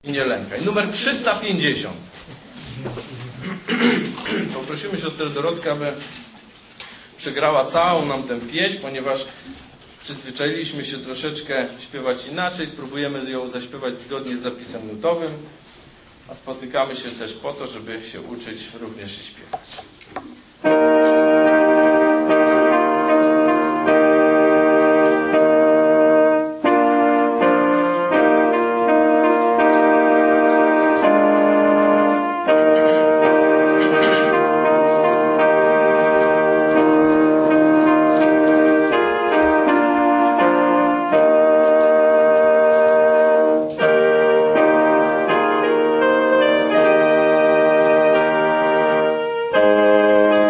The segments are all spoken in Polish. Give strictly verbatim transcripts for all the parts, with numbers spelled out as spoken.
i nie lękaj. Numer trzysta pięćdziesiąt. Poprosimy siostrę Dorotkę, aby przegrała całą nam tę pieśń, ponieważ przyzwyczailiśmy się troszeczkę śpiewać inaczej. Spróbujemy ją zaśpiewać zgodnie z zapisem nutowym, a spotykamy się też po to, żeby się uczyć również i śpiewać. Thank you.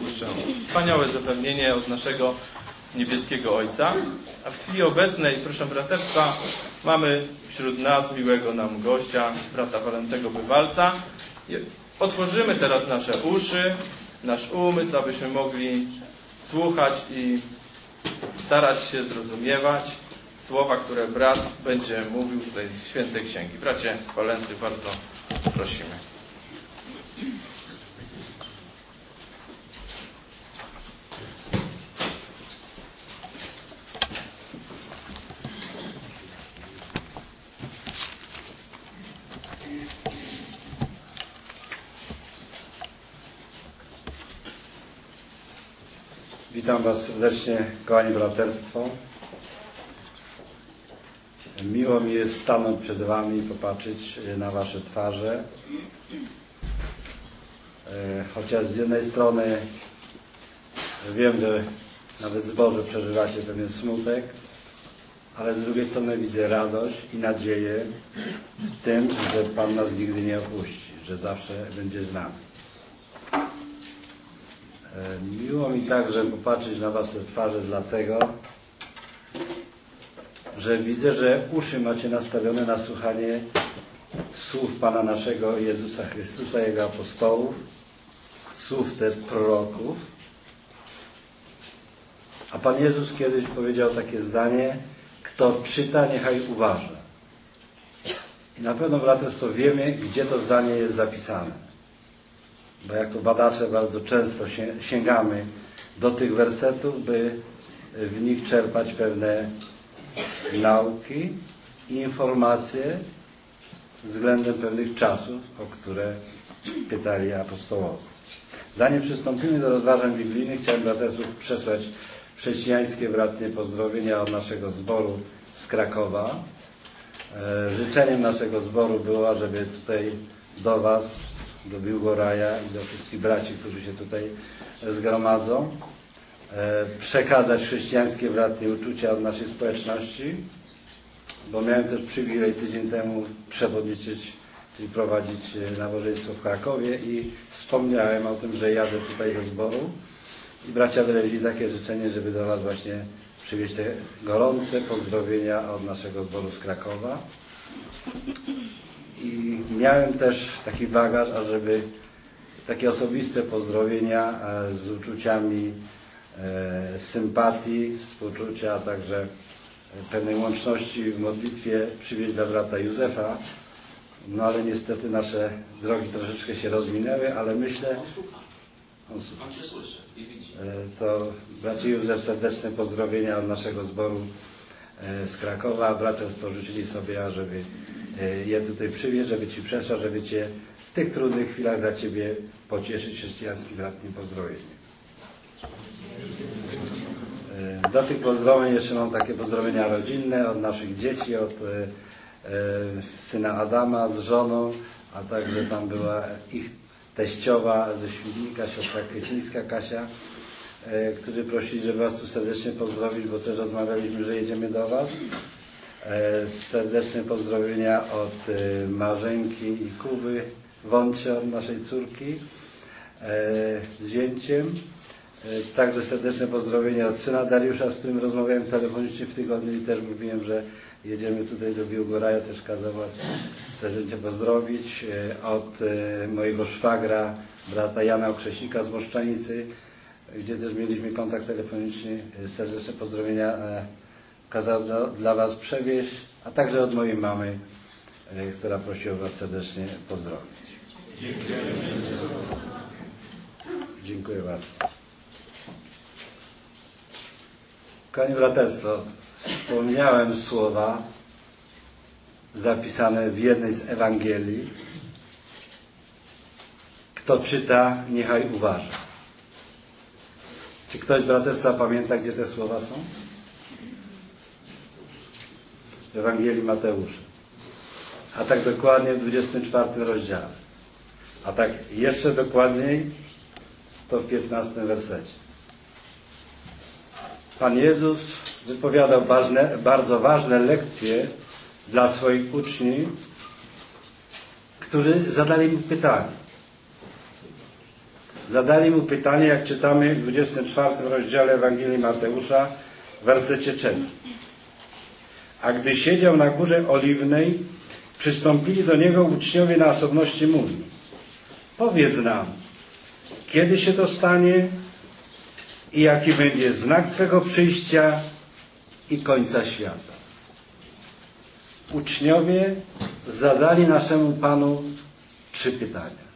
odpuszczę. Wspaniałe zapewnienie od naszego niebieskiego Ojca. A w chwili obecnej, proszę braterstwa, mamy wśród nas miłego nam gościa, brata Walentego Bywalca. Otworzymy teraz nasze uszy, nasz umysł, abyśmy mogli słuchać i starać się zrozumiewać słowa, które brat będzie mówił z tej świętej księgi. Bracie Walenty, bardzo prosimy. Witam Was serdecznie, kochani braterstwo. Miło mi jest stanąć przed Wami i popatrzeć na Wasze twarze. Chociaż z jednej strony wiem, że nawet w zborze przeżywacie pewien smutek, ale z drugiej strony widzę radość i nadzieję w tym, że Pan nas nigdy nie opuści, że zawsze będzie z nami. Miło mi także popatrzeć na Wasze twarze dlatego, że widzę, że uszy macie nastawione na słuchanie słów Pana naszego Jezusa Chrystusa, Jego apostołów, słów też proroków. A Pan Jezus kiedyś powiedział takie zdanie: kto czyta, niechaj uważa. I na pewno, braterstwo, wiemy, gdzie to zdanie jest zapisane. Bo jako badacze bardzo często sięgamy do tych wersetów, by w nich czerpać pewne nauki i informacje względem pewnych czasów, o które pytali apostołowie. Zanim przystąpimy do rozważań biblijnych, chciałem braterstwu przesłać chrześcijańskie bratnie pozdrowienia od naszego zboru z Krakowa. Życzeniem naszego zboru było, żeby tutaj do Was, do Biłgoraja i do wszystkich braci, którzy się tutaj zgromadzą, przekazać chrześcijańskie bratnie uczucia od naszej społeczności, bo miałem też przywilej tydzień temu przewodniczyć, czyli prowadzić nabożeństwo w Krakowie i wspomniałem o tym, że jadę tutaj do zboru i bracia wyrazili takie życzenie, żeby do Was właśnie przywieźć te gorące pozdrowienia od naszego zboru z Krakowa. I miałem też taki bagaż, ażeby takie osobiste pozdrowienia z uczuciami e, sympatii, współczucia, a także pewnej łączności w modlitwie przywieźć dla brata Józefa. No ale niestety nasze drogi troszeczkę się rozminęły, ale myślę... On słucha. On słucha. On Cię słyszy i widzi. E, to bracie Józef, serdeczne pozdrowienia od naszego zboru e, z Krakowa. Braterstwo życzyli sobie, ażeby je tutaj przywieźć, żeby Ci przesłać, żeby Cię w tych trudnych chwilach dla Ciebie pocieszyć chrześcijańskim bratnim pozdrowieniem. Do tych pozdrowień jeszcze mam takie pozdrowienia rodzinne od naszych dzieci, od e, syna Adama z żoną, a także tam była ich teściowa ze Świdnika, siostra Kwiecińska Kasia, e, którzy prosili, żeby Was tu serdecznie pozdrowić, bo też rozmawialiśmy, że jedziemy do Was. Serdeczne pozdrowienia od Marzenki i Kuby Wącia, od naszej córki z zięciem. Także serdeczne pozdrowienia od syna Dariusza, z którym rozmawiałem telefonicznie w tygodniu i też mówiłem, że jedziemy tutaj do Biłgoraja, też kazał Was serdecznie pozdrowić. Od mojego szwagra, brata Jana Okrzesika z Moszczanicy, gdzie też mieliśmy kontakt telefoniczny. Serdeczne pozdrowienia kazał do, dla Was przewieźć, a także od mojej mamy, e, która prosiła Was serdecznie pozdrowić. Dziękuję. Dziękuję bardzo. Kochani braterstwo, wspomniałem słowa zapisane w jednej z Ewangelii. Kto czyta, niechaj uważa. Czy ktoś z braterstwa pamięta, gdzie te słowa są? W Ewangelii Mateusza. A tak dokładnie w dwudziestym czwartym rozdziale. A tak jeszcze dokładniej to w piętnastym wersecie. Pan Jezus wypowiadał ważne, bardzo ważne lekcje dla swoich uczniów, którzy zadali mu pytanie. zadali mu pytanie, jak czytamy w dwudziestym czwartym rozdziale Ewangelii Mateusza, w wersecie trzecim. A gdy siedział na górze Oliwnej, przystąpili do niego uczniowie na osobności, mówiąc: powiedz nam, kiedy się to stanie i jaki będzie znak Twego przyjścia i końca świata. Uczniowie zadali naszemu Panu trzy pytania.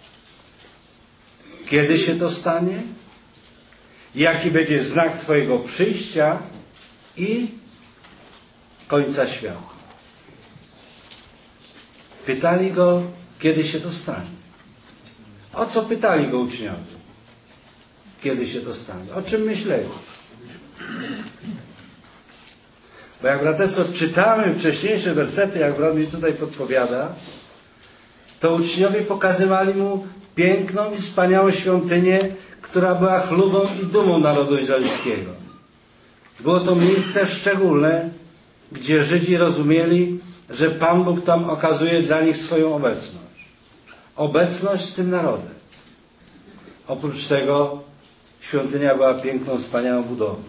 Kiedy się to stanie? Jaki będzie znak Twojego przyjścia i końca świata? Pytali go, kiedy się to stanie. O co pytali go uczniowie? Kiedy się to stanie? O czym myśleli? Bo jak braterstwo czytamy wcześniejsze wersety, jak brat mi tutaj podpowiada, to uczniowie pokazywali mu piękną i wspaniałą świątynię, która była chlubą i dumą narodu izraelskiego. Było to miejsce szczególne, gdzie Żydzi rozumieli, że Pan Bóg tam okazuje dla nich swoją obecność. Obecność z tym narodem. Oprócz tego świątynia była piękną, wspaniałą budowlą,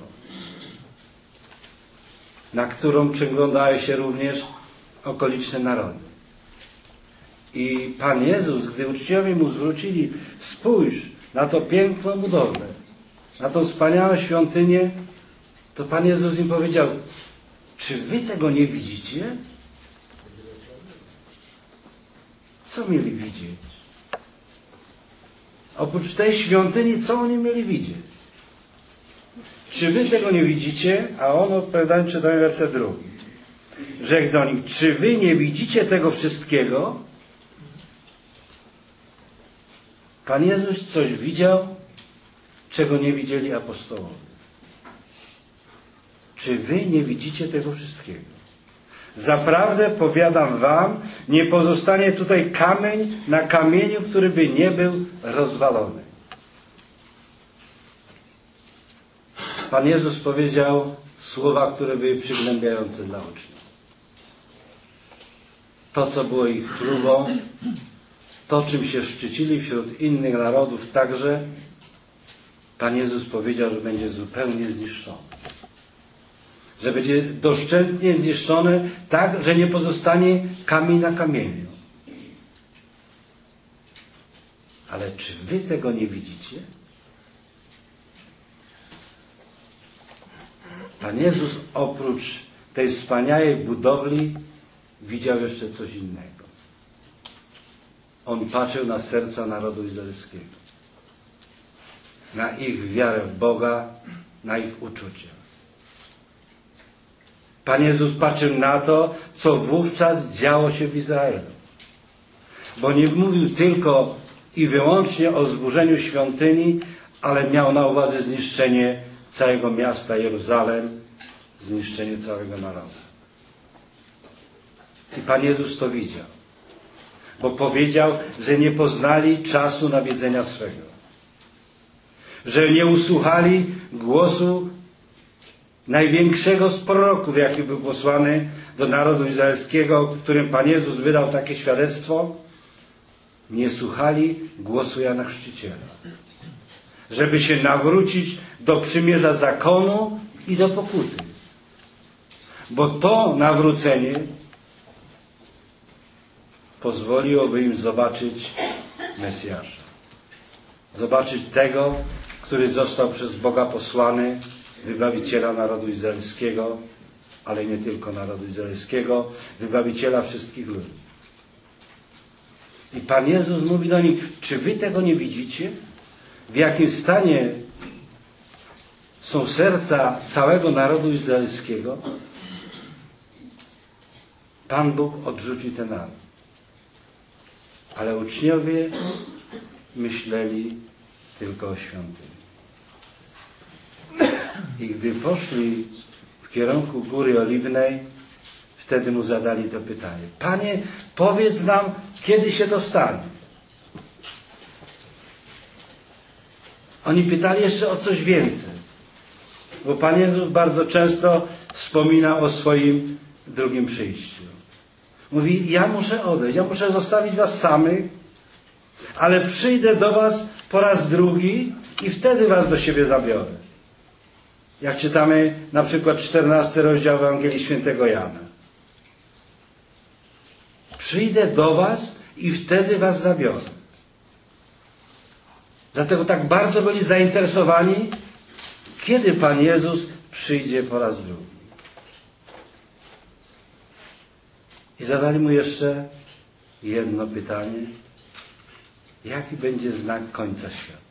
na którą przyglądały się również okoliczne narody. I Pan Jezus, gdy uczniowie mu zwrócili: spójrz na to piękną budowlę, na tą wspaniałą świątynię, to Pan Jezus im powiedział: czy wy tego nie widzicie? Co mieli widzieć? Oprócz tej świątyni, co oni mieli widzieć? Czy wy tego nie widzicie? A on odpowiadając, czytamy werset drugi. Rzekł do nich: czy wy nie widzicie tego wszystkiego? Pan Jezus coś widział, czego nie widzieli apostołowie. Czy wy nie widzicie tego wszystkiego? Zaprawdę powiadam wam, nie pozostanie tutaj kamień na kamieniu, który by nie był rozwalony. Pan Jezus powiedział słowa, które były przygnębiające dla uczniów. To, co było ich chlubą, to, czym się szczycili wśród innych narodów także, Pan Jezus powiedział, że będzie zupełnie zniszczone. Że będzie doszczętnie zniszczone tak, że nie pozostanie kamień na kamieniu. Ale czy wy tego nie widzicie? Pan Jezus oprócz tej wspaniałej budowli widział jeszcze coś innego. On patrzył na serca narodu izraelskiego. Na ich wiarę w Boga, na ich uczucie. Pan Jezus patrzył na to, co wówczas działo się w Izraelu. Bo nie mówił tylko i wyłącznie o zburzeniu świątyni, ale miał na uwadze zniszczenie całego miasta Jeruzalem, zniszczenie całego narodu. I Pan Jezus to widział. Bo powiedział, że nie poznali czasu nawiedzenia swego. Że nie usłuchali głosu największego z proroków, jaki był posłany do narodu izraelskiego, którym Pan Jezus wydał takie świadectwo. Nie słuchali głosu Jana Chrzciciela. Żeby się nawrócić do przymierza zakonu i do pokuty. Bo to nawrócenie pozwoliłoby im zobaczyć Mesjasza. Zobaczyć tego, który został przez Boga posłany, wybawiciela narodu izraelskiego, ale nie tylko narodu izraelskiego, wybawiciela wszystkich ludzi. I Pan Jezus mówi do nich: czy wy tego nie widzicie? W jakim stanie są serca całego narodu izraelskiego? Pan Bóg odrzucił ten naród. Ale uczniowie myśleli tylko o świątyni. I gdy poszli w kierunku Góry Oliwnej, wtedy mu zadali to pytanie: Panie, powiedz nam, kiedy się to stanie? Oni pytali jeszcze o coś więcej. Bo Pan Jezus bardzo często wspomina o swoim drugim przyjściu. Mówi: ja muszę odejść, ja muszę zostawić was samych, ale przyjdę do was po raz drugi i wtedy was do siebie zabiorę. Jak czytamy na przykład czternasty rozdział Ewangelii Świętego Jana. Przyjdę do was i wtedy was zabiorę. Dlatego tak bardzo byli zainteresowani, kiedy Pan Jezus przyjdzie po raz drugi. I zadali mu jeszcze jedno pytanie. Jaki będzie znak końca świata?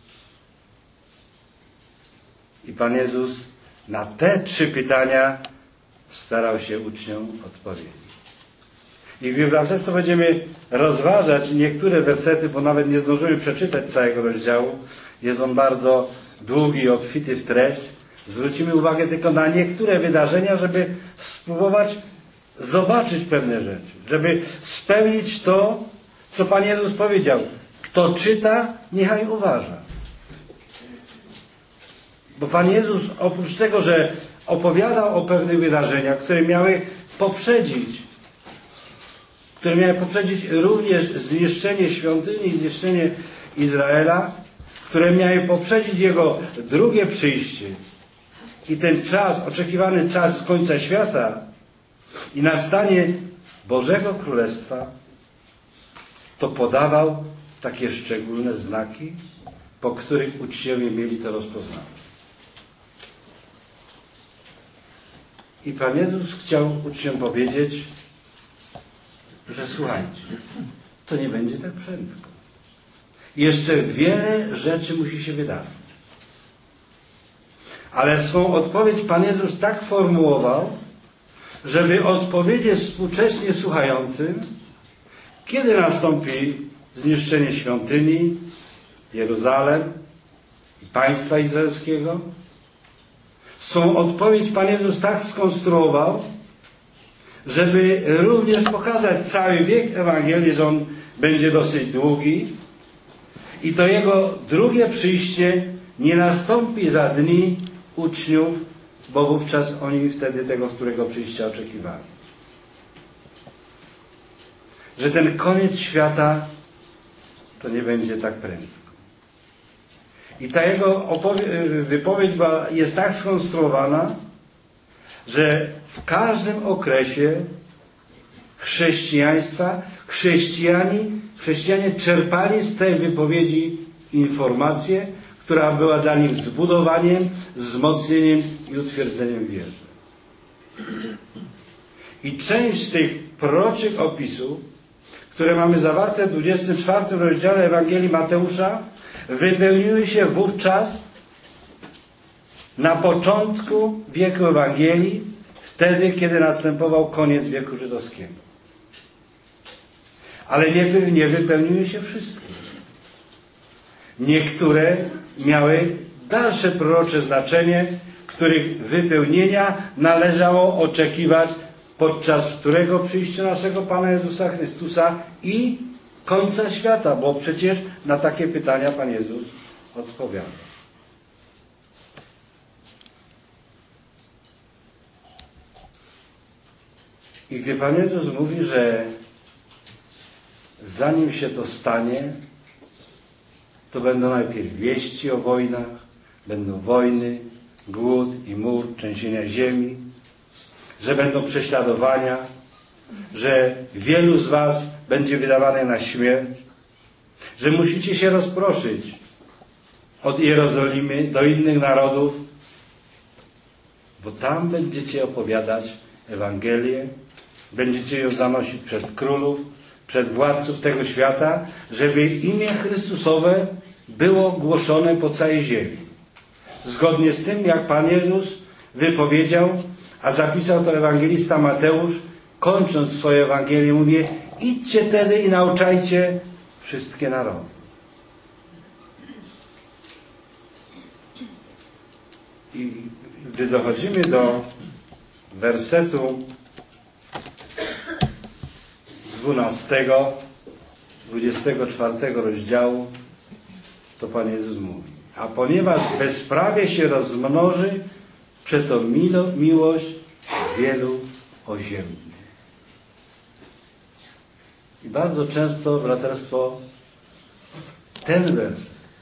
I Pan Jezus na te trzy pytania starał się uczniom odpowiedzieć. I w Bibliotece będziemy rozważać niektóre wersety, bo nawet nie zdążymy przeczytać całego rozdziału. Jest on bardzo długi i obfity w treść. Zwrócimy uwagę tylko na niektóre wydarzenia, żeby spróbować zobaczyć pewne rzeczy. Żeby spełnić to, co Pan Jezus powiedział. Kto czyta, niechaj uważa. Bo Pan Jezus oprócz tego, że opowiadał o pewnych wydarzeniach, które miały poprzedzić które miały poprzedzić również zniszczenie świątyni, zniszczenie Izraela, które miały poprzedzić Jego drugie przyjście i ten czas, oczekiwany czas z końca świata i nastanie Bożego Królestwa, to podawał takie szczególne znaki, po których uczniowie mieli to rozpoznawać. I Pan Jezus chciał uczniom powiedzieć, że słuchajcie, to nie będzie tak prędko. Jeszcze wiele rzeczy musi się wydarzyć. Ale swą odpowiedź Pan Jezus tak formułował, żeby odpowiedzieć współcześnie słuchającym, kiedy nastąpi zniszczenie świątyni, Jeruzalem i państwa izraelskiego. Swą odpowiedź Pan Jezus tak skonstruował, żeby również pokazać cały wiek Ewangelii, że on będzie dosyć długi i to Jego drugie przyjście nie nastąpi za dni uczniów, bo wówczas oni wtedy tego, którego przyjścia oczekiwali. Że ten koniec świata to nie będzie tak prędko. I ta Jego wypowiedź była, jest tak skonstruowana, że w każdym okresie chrześcijaństwa chrześcijanie, chrześcijanie czerpali z tej wypowiedzi informację, która była dla nich zbudowaniem, wzmocnieniem i utwierdzeniem wierzy. I część z tych proroczych opisów, które mamy zawarte w dwudziestym czwartym rozdziale Ewangelii Mateusza, wypełniły się wówczas na początku wieku Ewangelii, wtedy, kiedy następował koniec wieku żydowskiego. Ale nie, nie wypełniły się wszystkie. Niektóre miały dalsze prorocze znaczenie, których wypełnienia należało oczekiwać podczas którego przyjścia naszego Pana Jezusa Chrystusa i końca świata, bo przecież na takie pytania Pan Jezus odpowiada. I gdy Pan Jezus mówi, że zanim się to stanie, to będą najpierw wieści o wojnach, będą wojny, głód i mur, trzęsienia ziemi, że będą prześladowania, że wielu z was będzie wydawane na śmierć, że musicie się rozproszyć od Jerozolimy do innych narodów, bo tam będziecie opowiadać Ewangelię, będziecie ją zanosić przed królów, przed władców tego świata, żeby imię Chrystusowe było głoszone po całej ziemi. Zgodnie z tym, jak Pan Jezus wypowiedział, a zapisał to ewangelista Mateusz, kończąc swoje Ewangelię, mówi: idźcie tedy i nauczajcie wszystkie narody. I gdy dochodzimy do wersetu dwunastego, dwudziestego czwartego rozdziału, to Pan Jezus mówi: a ponieważ bezprawie się rozmnoży, przeto milo, miłość wielu oziębnie. I bardzo często, braterstwo, ten werset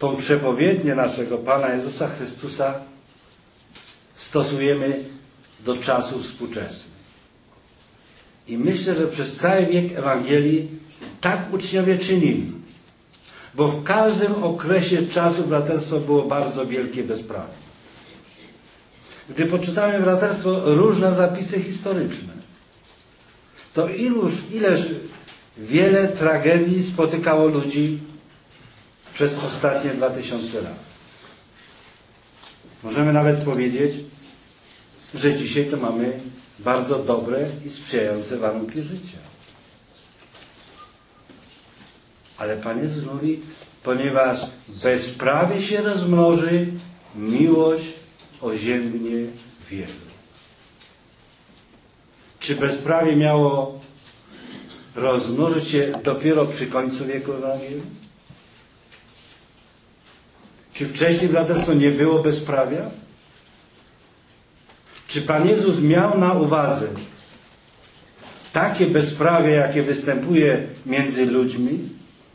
tą przepowiednię naszego Pana Jezusa Chrystusa stosujemy do czasów współczesnych. I myślę, że przez cały wiek Ewangelii tak uczniowie czynili. Bo w każdym okresie czasu braterstwo było bardzo wielkie bezprawie. Gdy poczytamy braterstwo różne zapisy historyczne, to iluż, ileż wiele tragedii spotykało ludzi przez ostatnie dwa tysiące lat. Możemy nawet powiedzieć, że dzisiaj to mamy bardzo dobre i sprzyjające warunki życia. Ale Pan Jezus mówi, ponieważ bezprawie się rozmnoży, miłość oziębnie wielu. Czy bezprawie miało rozmnożyć się dopiero przy końcu wieku Ewangelii? Czy wcześniej braterstwo nie było bezprawia? Czy Pan Jezus miał na uwadze takie bezprawie, jakie występuje między ludźmi?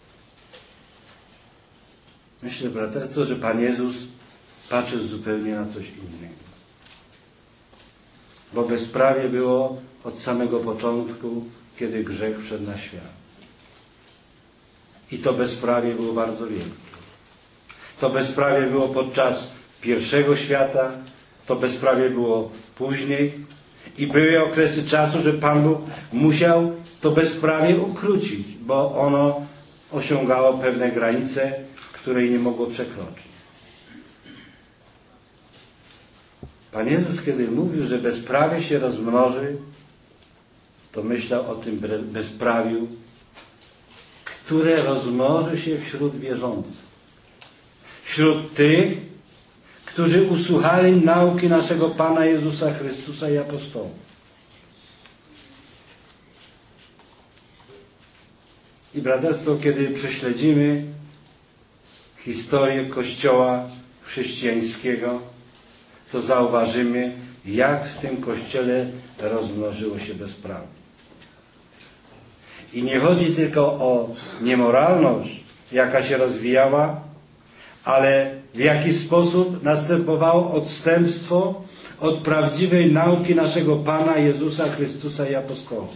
Myślę, braterstwo, że Pan Jezus patrzył zupełnie na coś innego. Bo bezprawie było od samego początku, kiedy grzech wszedł na świat. I to bezprawie było bardzo wielkie. To bezprawie było podczas pierwszego świata, to bezprawie było później i były okresy czasu, że Pan Bóg musiał to bezprawie ukrócić, bo ono osiągało pewne granice, której nie mogło przekroczyć. Pan Jezus, kiedy mówił, że bezprawie się rozmnoży, to myślał o tym bezprawiu, które rozmnoży się wśród wierzących. Wśród tych, którzy usłuchali nauki naszego Pana Jezusa Chrystusa i apostołów. I braterstwo, kiedy prześledzimy historię Kościoła chrześcijańskiego, to zauważymy, jak w tym Kościele rozmnożyło się bezprawie. I nie chodzi tylko o niemoralność, jaka się rozwijała, ale w jaki sposób następowało odstępstwo od prawdziwej nauki naszego Pana Jezusa Chrystusa i apostołów.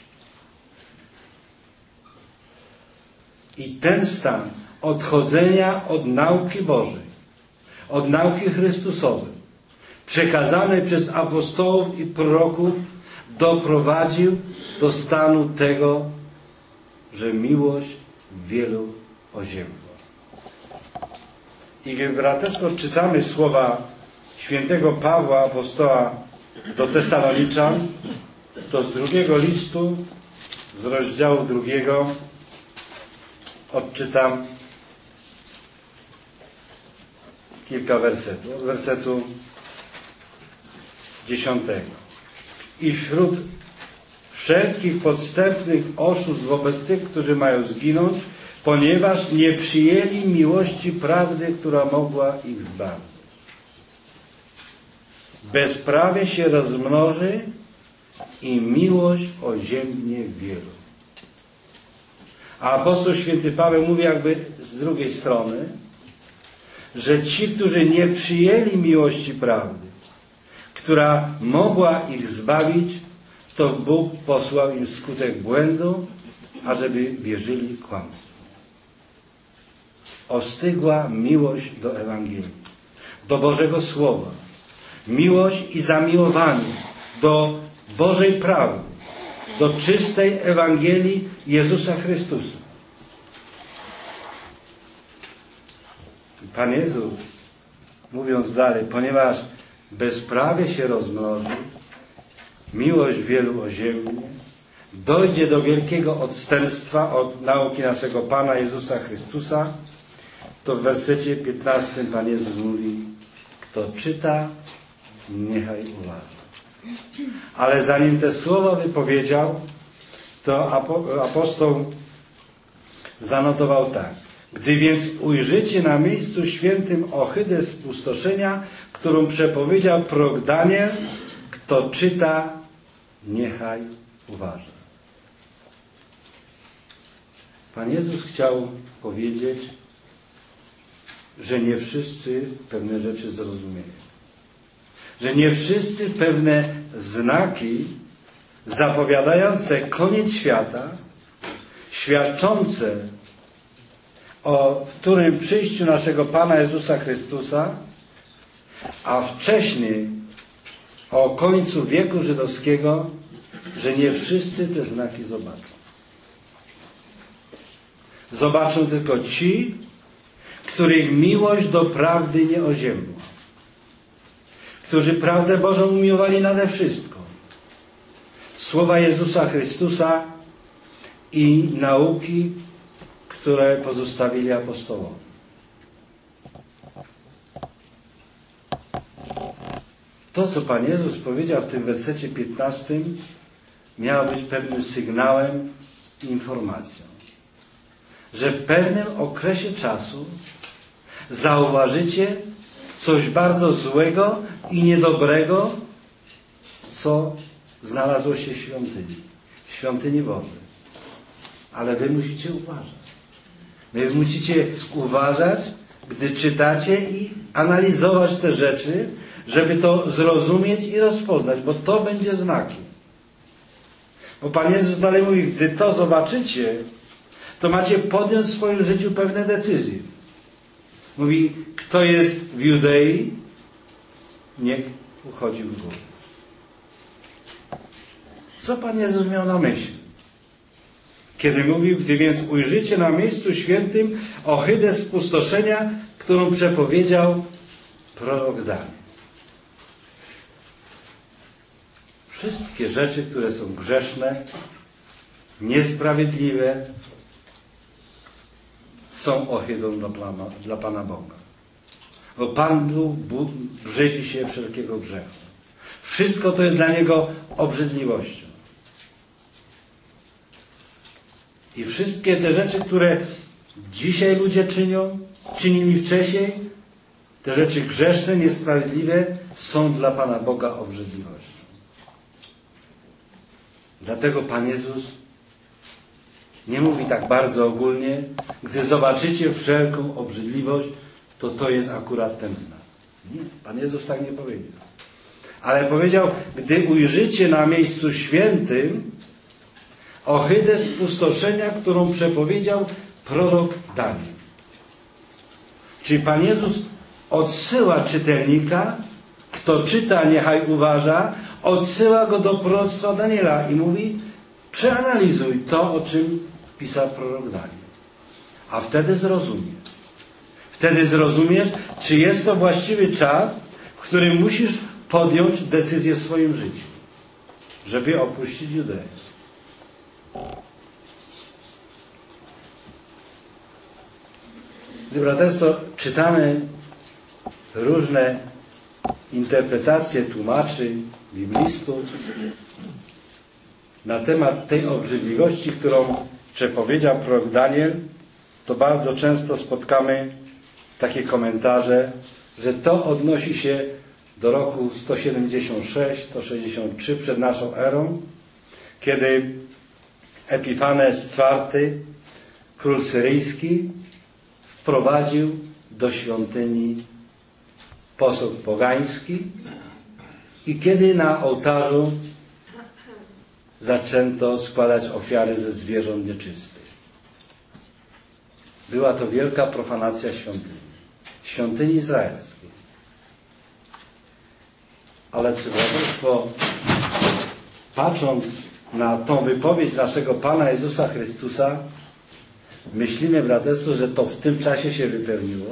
I ten stan odchodzenia od nauki Bożej, od nauki Chrystusowej, przekazanej przez apostołów i proroków, doprowadził do stanu tego, że miłość wielu oziębła. I gdy braterstwo czytamy słowa świętego Pawła, apostoła do Tesaloniczan, to z drugiego listu, z rozdziału drugiego, odczytam kilka wersetów. Od wersetu dziesiątego. I wśród wszelkich podstępnych oszustw wobec tych, którzy mają zginąć, ponieważ nie przyjęli miłości prawdy, która mogła ich zbawić. Bezprawie się rozmnoży i miłość oziębnie wielu. A apostoł święty Paweł mówi jakby z drugiej strony, że ci, którzy nie przyjęli miłości prawdy, która mogła ich zbawić, to Bóg posłał im skutek błędu, ażeby wierzyli kłamstwu. Ostygła miłość do Ewangelii, do Bożego Słowa, miłość i zamiłowanie do Bożej prawdy, do czystej Ewangelii Jezusa Chrystusa. Pan Jezus, mówiąc dalej, ponieważ bezprawie się rozmnoży, miłość wielu oziębnie, dojdzie do wielkiego odstępstwa od nauki naszego Pana Jezusa Chrystusa, to w wersecie piętnastym Pan Jezus mówi, kto czyta, niechaj uważa. Ale zanim te słowa wypowiedział, to apostoł zanotował tak. Gdy więc ujrzycie na miejscu świętym ohydę spustoszenia, którą przepowiedział prorok Daniel, kto czyta, niechaj uważa. Pan Jezus chciał powiedzieć, że nie wszyscy pewne rzeczy zrozumieją. Że nie wszyscy pewne znaki zapowiadające koniec świata, świadczące o wtórnym przyjściu naszego Pana Jezusa Chrystusa, a wcześniej o końcu wieku żydowskiego, że nie wszyscy te znaki zobaczą. Zobaczą tylko ci, których miłość do prawdy nie oziębła. Którzy prawdę Bożą umiłowali nade wszystko. Słowa Jezusa Chrystusa i nauki, które pozostawili apostołowie. To, co Pan Jezus powiedział w tym wersecie piętnastym, miało być pewnym sygnałem i informacją, że w pewnym okresie czasu zauważycie coś bardzo złego i niedobrego, co znalazło się w świątyni, w świątyni Bożej. Ale wy musicie uważać. Wy musicie uważać, gdy czytacie i analizować te rzeczy, żeby to zrozumieć i rozpoznać, bo to będzie znakiem. Bo Pan Jezus dalej mówi, gdy to zobaczycie, to macie podjąć w swoim życiu pewne decyzje. Mówi, kto jest w Judei, niech uchodzi w górę. Co Pan Jezus miał na myśli? Kiedy mówił, gdy więc ujrzycie na miejscu świętym ohydę spustoszenia, którą przepowiedział prorok Daniel. Wszystkie rzeczy, które są grzeszne, niesprawiedliwe, są ohydą dla Pana, dla Pana Boga. Bo Pan Bóg brzydzi się wszelkiego grzechu. Wszystko to jest dla Niego obrzydliwością. I wszystkie te rzeczy, które dzisiaj ludzie czynią, czynili wcześniej, te rzeczy grzeszne, niesprawiedliwe, są dla Pana Boga obrzydliwością. Dlatego Pan Jezus nie mówi tak bardzo ogólnie, gdy zobaczycie wszelką obrzydliwość, to to jest akurat ten znak. Nie, Pan Jezus tak nie powiedział. Ale powiedział, gdy ujrzycie na miejscu świętym ohydę spustoszenia, którą przepowiedział prorok Daniel. Czyli Pan Jezus odsyła czytelnika, kto czyta, niechaj uważa, odsyła go do proroctwa Daniela i mówi, przeanalizuj to, o czym pisał prorok Daniel. A wtedy zrozumiesz. Wtedy zrozumiesz, czy jest to właściwy czas, w którym musisz podjąć decyzję w swoim życiu, żeby opuścić Judeę. Gdy, braterstwo, czytamy różne interpretacje tłumaczy, biblistów na temat tej obrzydliwości, którą przepowiedział prorok Daniel, to bardzo często spotkamy takie komentarze, że to odnosi się do roku sto siedemdziesiąt sześć sto sześćdziesiąt trzy przed naszą erą, kiedy Epifanes czwarty, król syryjski, wprowadził do świątyni posąg pogański i kiedy na ołtarzu zaczęto składać ofiary ze zwierząt nieczystych. Była to wielka profanacja świątyni. Świątyni izraelskiej. Ale czy braterstwo, patrząc na tą wypowiedź naszego Pana Jezusa Chrystusa, myślimy, braterstwo, że to w tym czasie się wypełniło?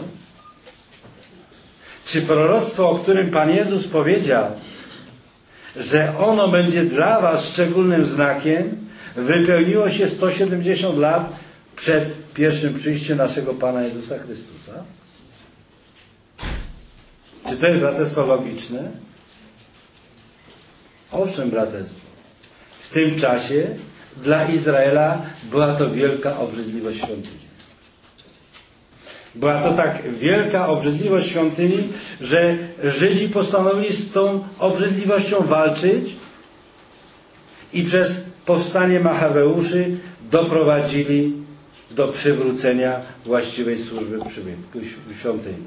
Czy proroctwo, o którym Pan Jezus powiedział, że ono będzie dla was szczególnym znakiem, wypełniło się sto siedemdziesiąt lat przed pierwszym przyjściem naszego Pana Jezusa Chrystusa? Czy to jest, braterstwo, logiczne? Owszem, braterstwo. W tym czasie dla Izraela była to wielka obrzydliwość świątyni. Była to tak wielka obrzydliwość świątyni, że Żydzi postanowili z tą obrzydliwością walczyć i przez powstanie Machaweuszy doprowadzili do przywrócenia właściwej służby przybytku w świątyni.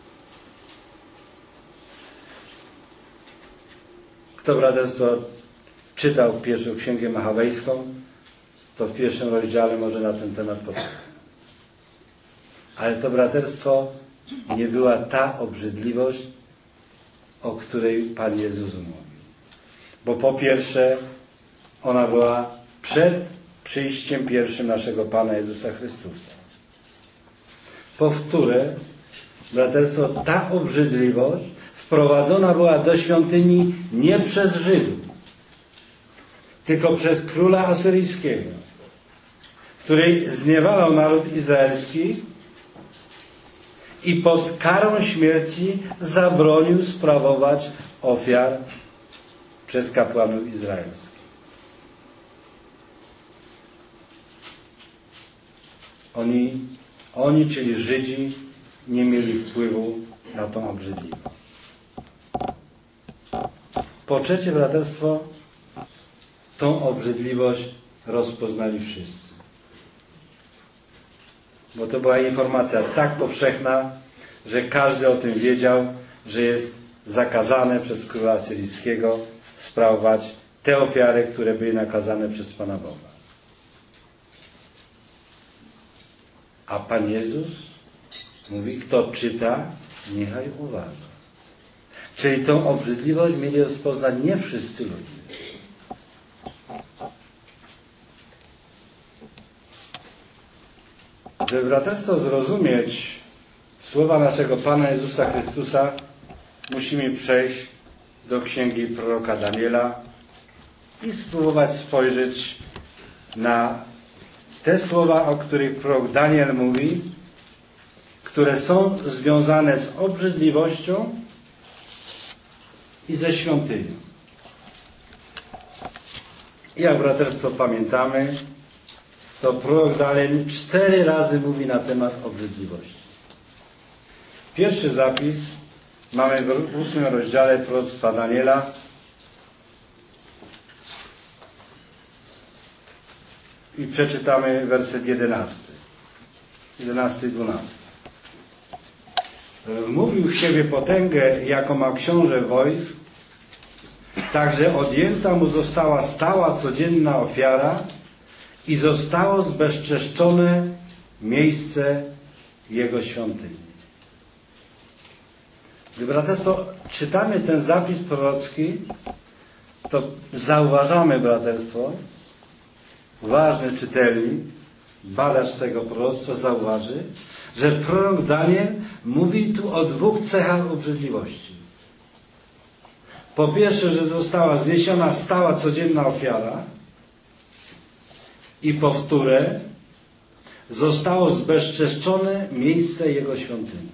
Kto, braterstwo, czytał pierwszą księgę Machawejską, to w pierwszym rozdziale może na ten temat poczytać. Ale to, braterstwo, nie była ta obrzydliwość, o której Pan Jezus mówił. Bo po pierwsze, ona była przed przyjściem pierwszym naszego Pana Jezusa Chrystusa. Po wtóre, braterstwo, ta obrzydliwość wprowadzona była do świątyni nie przez Żydów, tylko przez króla asyryjskiego, który zniewalał naród izraelski i pod karą śmierci zabronił sprawować ofiar przez kapłanów izraelskich. Oni, oni, czyli Żydzi, nie mieli wpływu na tą obrzydliwość. Po trzecie, braterstwo, tą obrzydliwość rozpoznali wszyscy. Bo to była informacja tak powszechna, że każdy o tym wiedział, że jest zakazane przez króla asyryjskiego sprawować te ofiary, które były nakazane przez Pana Boga. A Pan Jezus mówi, kto czyta, niechaj uważa. Czyli tą obrzydliwość mieli rozpoznać nie wszyscy ludzie. Żeby, braterstwo, zrozumieć słowa naszego Pana Jezusa Chrystusa, musimy przejść do księgi proroka Daniela i spróbować spojrzeć na te słowa, o których prorok Daniel mówi, które są związane z obrzydliwością i ze świątynią. I jak, braterstwo, pamiętamy, to prorok Daniel cztery razy mówi na temat obrzydliwości. Pierwszy zapis mamy w ósmym rozdziale proroctwa Daniela. I przeczytamy werset jedenasty. jedenasty i dwunasty. Wmówił w siebie potęgę, jaką ma książę wojsk, także odjęta mu została stała codzienna ofiara i zostało zbezczeszczone miejsce jego świątyni. Gdy, braterstwo, czytamy ten zapis prorocki, to zauważamy, braterstwo, ważny czytelnik, badacz tego proroctwa zauważy, że prorok Daniel mówi tu o dwóch cechach obrzydliwości. Po pierwsze, że została zniesiona stała codzienna ofiara i po wtóre, zostało zbezczeszczone miejsce jego świątyni.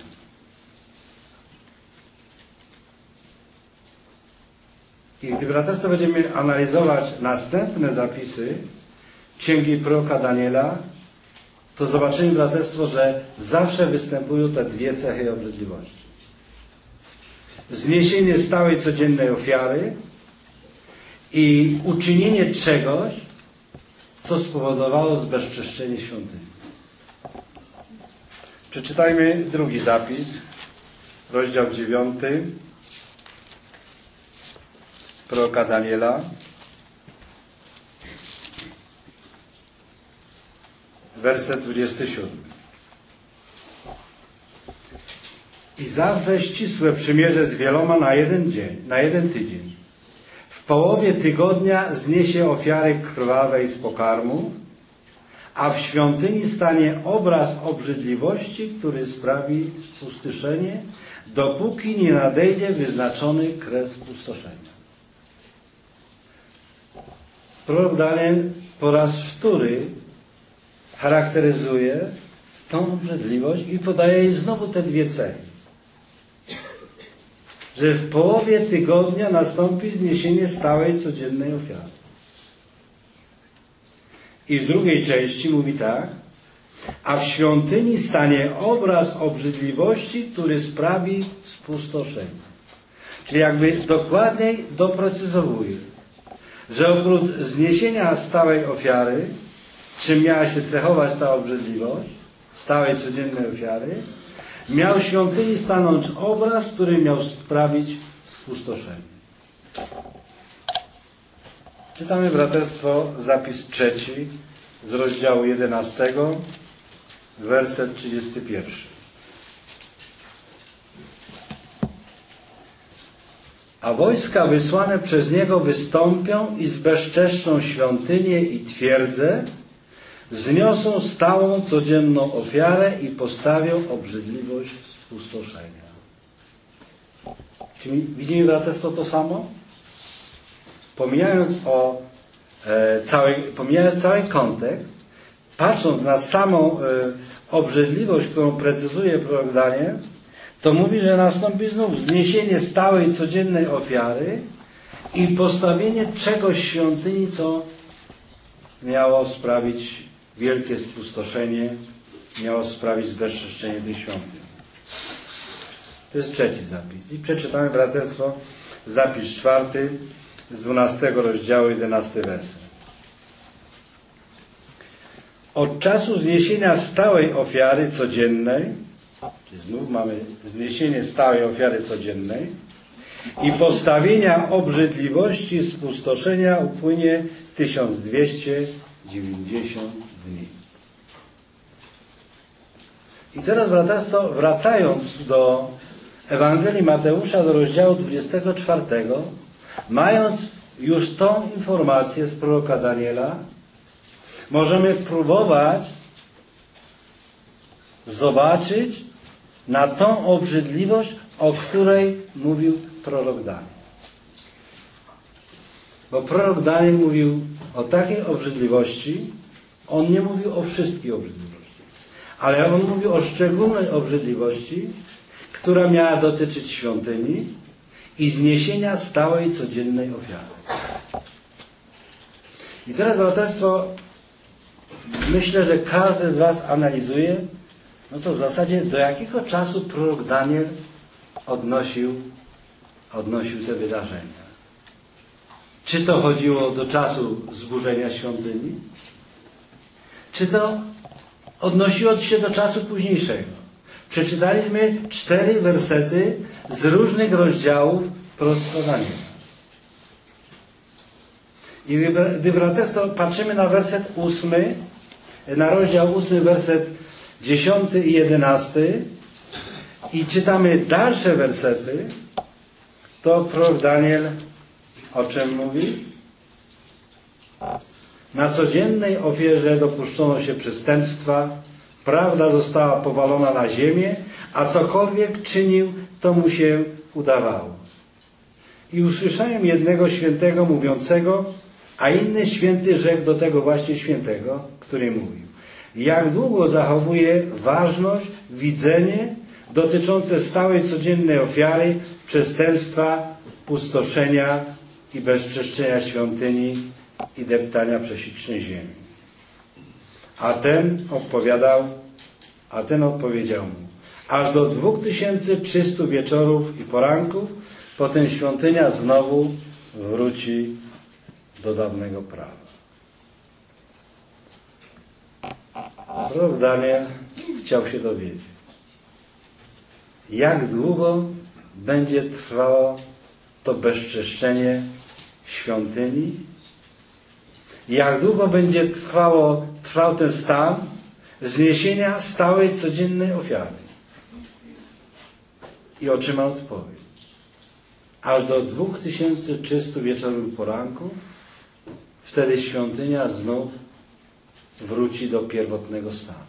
I gdy, braterstwo, będziemy analizować następne zapisy księgi proroka Daniela, to zobaczymy, braterstwo, że zawsze występują te dwie cechy obrzydliwości. Zniesienie stałej codziennej ofiary i uczynienie czegoś, co spowodowało zbezczeszczenie świątyni. Przeczytajmy drugi zapis, rozdział dziewiąty proroka Daniela. Werset dwudziesty siódmy. I zawrze ścisłe przymierze z wieloma na jeden dzień, na jeden tydzień. W połowie tygodnia zniesie ofiary krwawej z pokarmu, a w świątyni stanie obraz obrzydliwości, który sprawi spustoszenie, dopóki nie nadejdzie wyznaczony kres spustoszenia. Prorok Daniel po raz wtóry charakteryzuje tą obrzydliwość i podaje jej znowu te dwie cechy. Że w połowie tygodnia nastąpi zniesienie stałej codziennej ofiary. I w drugiej części mówi tak: a w świątyni stanie obraz obrzydliwości, który sprawi spustoszenie. Czyli jakby dokładniej doprecyzowuje, że oprócz zniesienia stałej ofiary czym miała się cechować ta obrzydliwość stałej codziennej ofiary, miał w świątyni stanąć obraz, który miał sprawić spustoszenie. Czytamy, braterstwo, zapis trzeci z rozdziału jedenastego, werset trzydziesty pierwszy. A wojska wysłane przez niego wystąpią i zbezczeszczą świątynię i twierdzę, zniosą stałą codzienną ofiarę i postawią obrzydliwość spustoszenia. Czy widzimy, braterstwo, to samo? Pomijając, o, e, cały, pomijając cały kontekst, patrząc na samą e, obrzydliwość, którą precyzuje prorok Daniel, to mówi, że nastąpi znów zniesienie stałej codziennej ofiary i postawienie czegoś w świątyni, co miało sprawić wielkie spustoszenie, miało sprawić zbezczeszczenie tych świątyń. To jest trzeci zapis. I przeczytamy, braterstwo, zapis czwarty z dwunastego rozdziału, jedenasty werset. Od czasu zniesienia stałej ofiary codziennej, czyli znów mamy zniesienie stałej ofiary codziennej, i postawienia obrzydliwości spustoszenia upłynie tysiąc dwieście dziewięćdziesiąt dni. I teraz, braterstwo, wracając do Ewangelii Mateusza, do rozdziału dwudziestego czwartego, mając już tą informację z proroka Daniela, możemy próbować zobaczyć na tą obrzydliwość, o której mówił prorok Daniel. Bo prorok Daniel mówił o takiej obrzydliwości, on nie mówił o wszystkich obrzydliwościach, ale on mówił o szczególnej obrzydliwości, która miała dotyczyć świątyni i zniesienia stałej, codziennej ofiary. I teraz, braterstwo, myślę, że każdy z was analizuje, no to w zasadzie do jakiego czasu prorok Daniel odnosił, odnosił te wydarzenia. Czy to chodziło do czasu zburzenia świątyni? Czy to odnosiło się do czasu późniejszego? Przeczytaliśmy cztery wersety z różnych rozdziałów proroctwa Daniela. I gdy, braterstwo, patrzymy na werset ósmy, na rozdział ósmy, werset dziesiąty i jedenasty i czytamy dalsze wersety, to prorok Daniel o czym mówi? Na codziennej ofierze dopuszczono się przestępstwa, prawda została powalona na ziemię, a cokolwiek czynił, to mu się udawało. I usłyszałem jednego świętego mówiącego, a inny święty rzekł do tego właśnie świętego, który mówił: jak długo zachowuje ważność widzenie dotyczące stałej codziennej ofiary, przestępstwa, pustoszenia i bezczeszczenia świątyni i deptania prześlicznej ziemi. A ten odpowiadał, a ten odpowiedział mu: aż do dwóch tysięcy trzystu wieczorów i poranków, potem świątynia znowu wróci do dawnego prawa. Prorok Daniel chciał się dowiedzieć, jak długo będzie trwało to bezczeszczenie świątyni, jak długo będzie trwało, trwał ten stan zniesienia stałej, codziennej ofiary. I otrzyma odpowiedź. Aż do dwóch tysięcy trzystu wieczorów i poranku, wtedy świątynia znów wróci do pierwotnego stanu.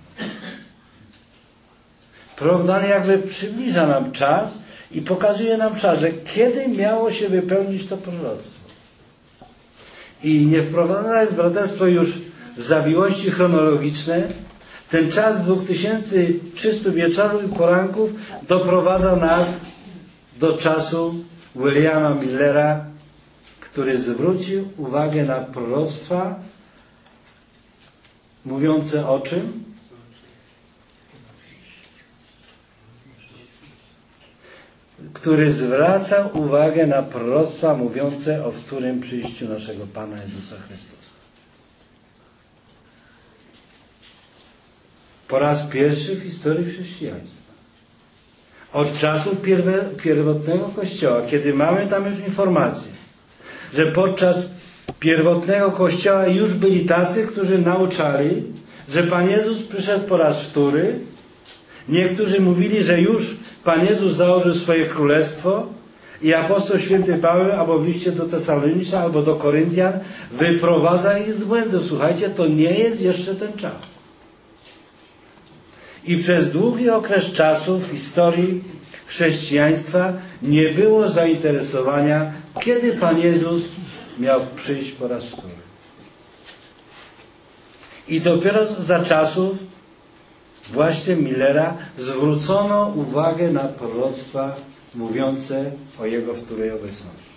Prorok Daniel jakby przybliża nam czas i pokazuje nam czas, że kiedy miało się wypełnić to proroctwo. I nie wprowadzone jest, braterstwo, już w zawiłości chronologiczne. Ten czas dwóch tysięcy trzystu wieczorów i poranków doprowadza nas do czasu Williama Millera, który zwrócił uwagę na proroctwa mówiące o czym? Który zwraca uwagę na proroctwa mówiące o wtórnym przyjściu naszego Pana Jezusa Chrystusa. Po raz pierwszy w historii chrześcijaństwa. Od czasu pierwe, pierwotnego Kościoła, kiedy mamy tam już informację, że podczas pierwotnego Kościoła już byli tacy, którzy nauczali, że Pan Jezus przyszedł po raz wtóry. Niektórzy mówili, że już Pan Jezus założył swoje królestwo i apostoł święty Paweł albo w liście do Tesalonicza, albo do Koryntian wyprowadza ich z błędu. Słuchajcie, to nie jest jeszcze ten czas. I przez długi okres czasu w historii chrześcijaństwa nie było zainteresowania, kiedy Pan Jezus miał przyjść po raz wtóry. I dopiero za czasów właśnie Millera zwrócono uwagę na proroctwa mówiące o Jego wtórej obecności.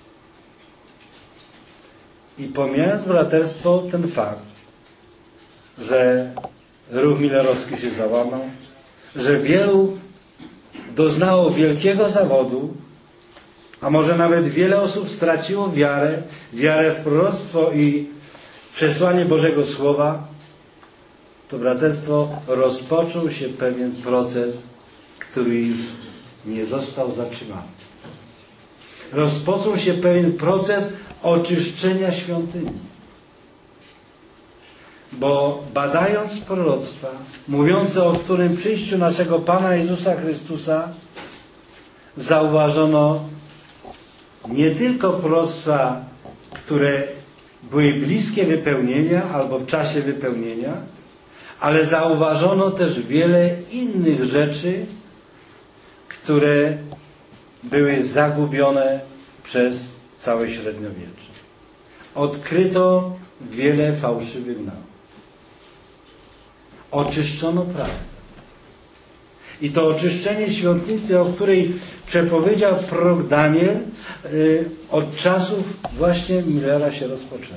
I pomijając braterstwo ten fakt, że ruch millerowski się załamał, że wielu doznało wielkiego zawodu, a może nawet wiele osób straciło wiarę, wiarę w proroctwo i w przesłanie Bożego Słowa, to braterstwo rozpoczął się pewien proces, który już nie został zatrzymany. Rozpoczął się pewien proces oczyszczenia świątyni. Bo badając proroctwa mówiące o którym przyjściu naszego Pana Jezusa Chrystusa, zauważono nie tylko proroctwa, które były bliskie wypełnienia albo w czasie wypełnienia, ale zauważono też wiele innych rzeczy, które były zagubione przez całe średniowiecze. Odkryto wiele fałszywych nauk. Oczyszczono prawdę. I to oczyszczenie świątnicy, o której przepowiedział prorok Daniel, yy, od czasów właśnie Millera się rozpoczęło.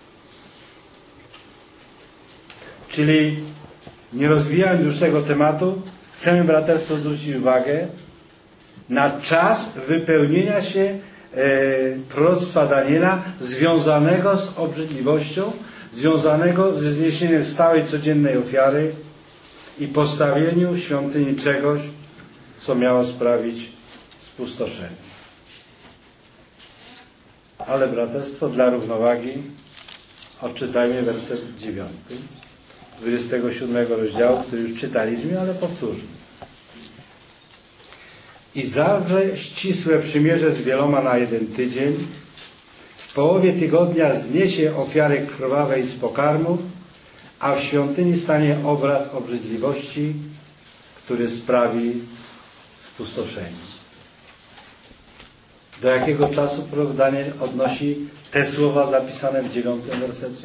Czyli, nie rozwijając już tego tematu, chcemy braterstwo zwrócić uwagę na czas wypełnienia się yy, proroctwa Daniela związanego z obrzydliwością, związanego ze zniesieniem stałej codziennej ofiary i postawieniu w świątyni czegoś, co miało sprawić spustoszenie. Ale braterstwo, dla równowagi odczytajmy werset dziewiąty dwudziestego siódmego rozdziału, który już czytaliśmy, ale powtórzmy. I zawrze ścisłe przymierze z wieloma na jeden tydzień. W połowie tygodnia zniesie ofiary krwawej z pokarmów, a w świątyni stanie obraz obrzydliwości, który sprawi spustoszenie. Do jakiego czasu prorok Daniel odnosi te słowa zapisane w dziewiątym wersecie?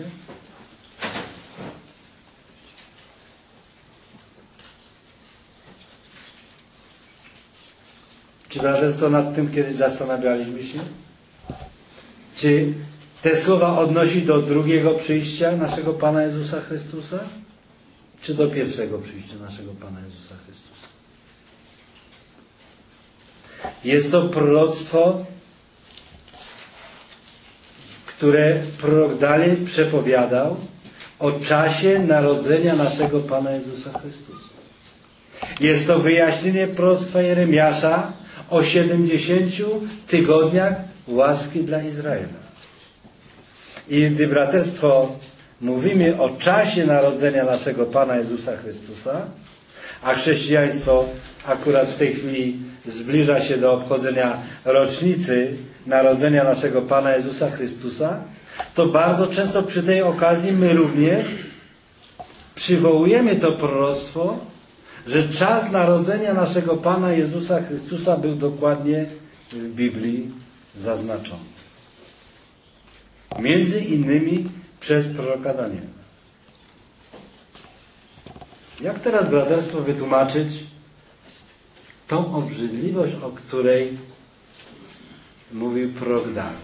Czy braterstwo nad tym kiedyś zastanawialiśmy się? Czy te słowa odnosi do drugiego przyjścia naszego Pana Jezusa Chrystusa? Czy do pierwszego przyjścia naszego Pana Jezusa Chrystusa? Jest to proroctwo, które prorok Daniel przepowiadał o czasie narodzenia naszego Pana Jezusa Chrystusa. Jest to wyjaśnienie proroctwa Jeremiasza o siedemdziesięciu tygodniach łaski dla Izraela. I gdy braterstwo mówimy o czasie narodzenia naszego Pana Jezusa Chrystusa, a chrześcijaństwo akurat w tej chwili zbliża się do obchodzenia rocznicy narodzenia naszego Pana Jezusa Chrystusa, to bardzo często przy tej okazji my również przywołujemy to proroctwo, że czas narodzenia naszego Pana Jezusa Chrystusa był dokładnie w Biblii zaznaczony. Między innymi przez proroka Daniela. Jak teraz, braterstwo, wytłumaczyć tą obrzydliwość, o której mówił prorok Daniel?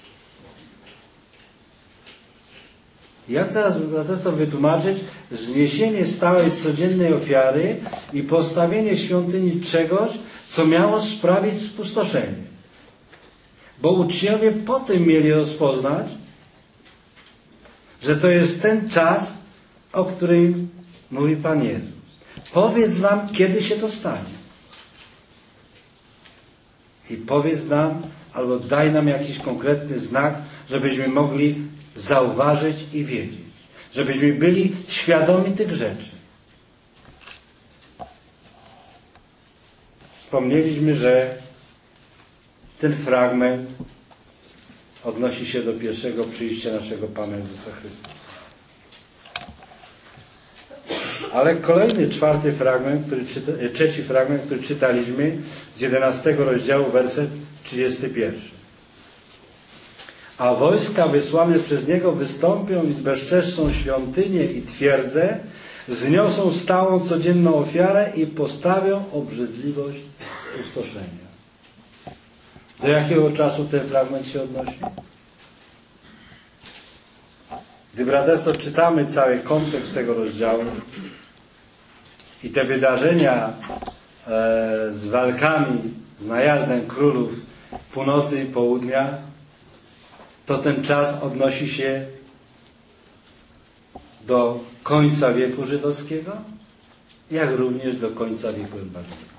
Jak teraz, braterstwo, wytłumaczyć zniesienie stałej codziennej ofiary i postawienie w świątyni czegoś, co miało sprawić spustoszenie? Bo uczniowie potem mieli rozpoznać, że to jest ten czas, o którym mówi Pan Jezus. Powiedz nam, kiedy się to stanie. I powiedz nam, albo daj nam jakiś konkretny znak, żebyśmy mogli zauważyć i wiedzieć. Żebyśmy byli świadomi tych rzeczy. Wspomnieliśmy, że ten fragment odnosi się do pierwszego przyjścia naszego Pana Jezusa Chrystusa. Ale kolejny, czwarty fragment, który czyta, trzeci fragment, który czytaliśmy z jedenastego rozdziału, werset trzydziesty pierwszy. A wojska wysłane przez Niego wystąpią i zbezczeszczą świątynię i twierdzę, zniosą stałą codzienną ofiarę i postawią obrzydliwość spustoszenia. Do jakiego czasu ten fragment się odnosi? Gdy, braterstwo, czytamy cały kontekst tego rozdziału i te wydarzenia e, z walkami, z najazdem królów północy i południa, to ten czas odnosi się do końca wieku żydowskiego, jak również do końca wieku elbarskiego.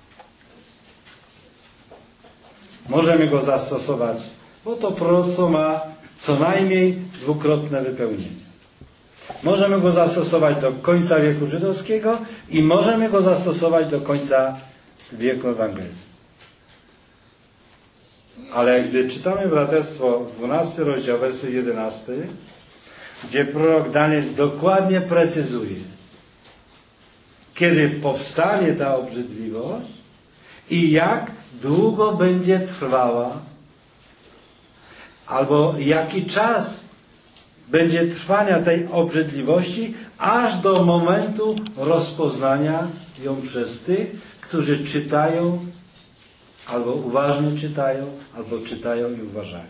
Możemy go zastosować, bo to proroctwo ma co najmniej dwukrotne wypełnienie. Możemy go zastosować do końca wieku żydowskiego i możemy go zastosować do końca wieku Ewangelii. Ale gdy czytamy, braterstwo, dwunasty rozdział, werset jedenasty, gdzie prorok Daniel dokładnie precyzuje, kiedy powstanie ta obrzydliwość i jak długo będzie trwała, albo jaki czas będzie trwania tej obrzydliwości, aż do momentu rozpoznania ją przez tych, którzy czytają, albo uważnie czytają, albo czytają i uważają.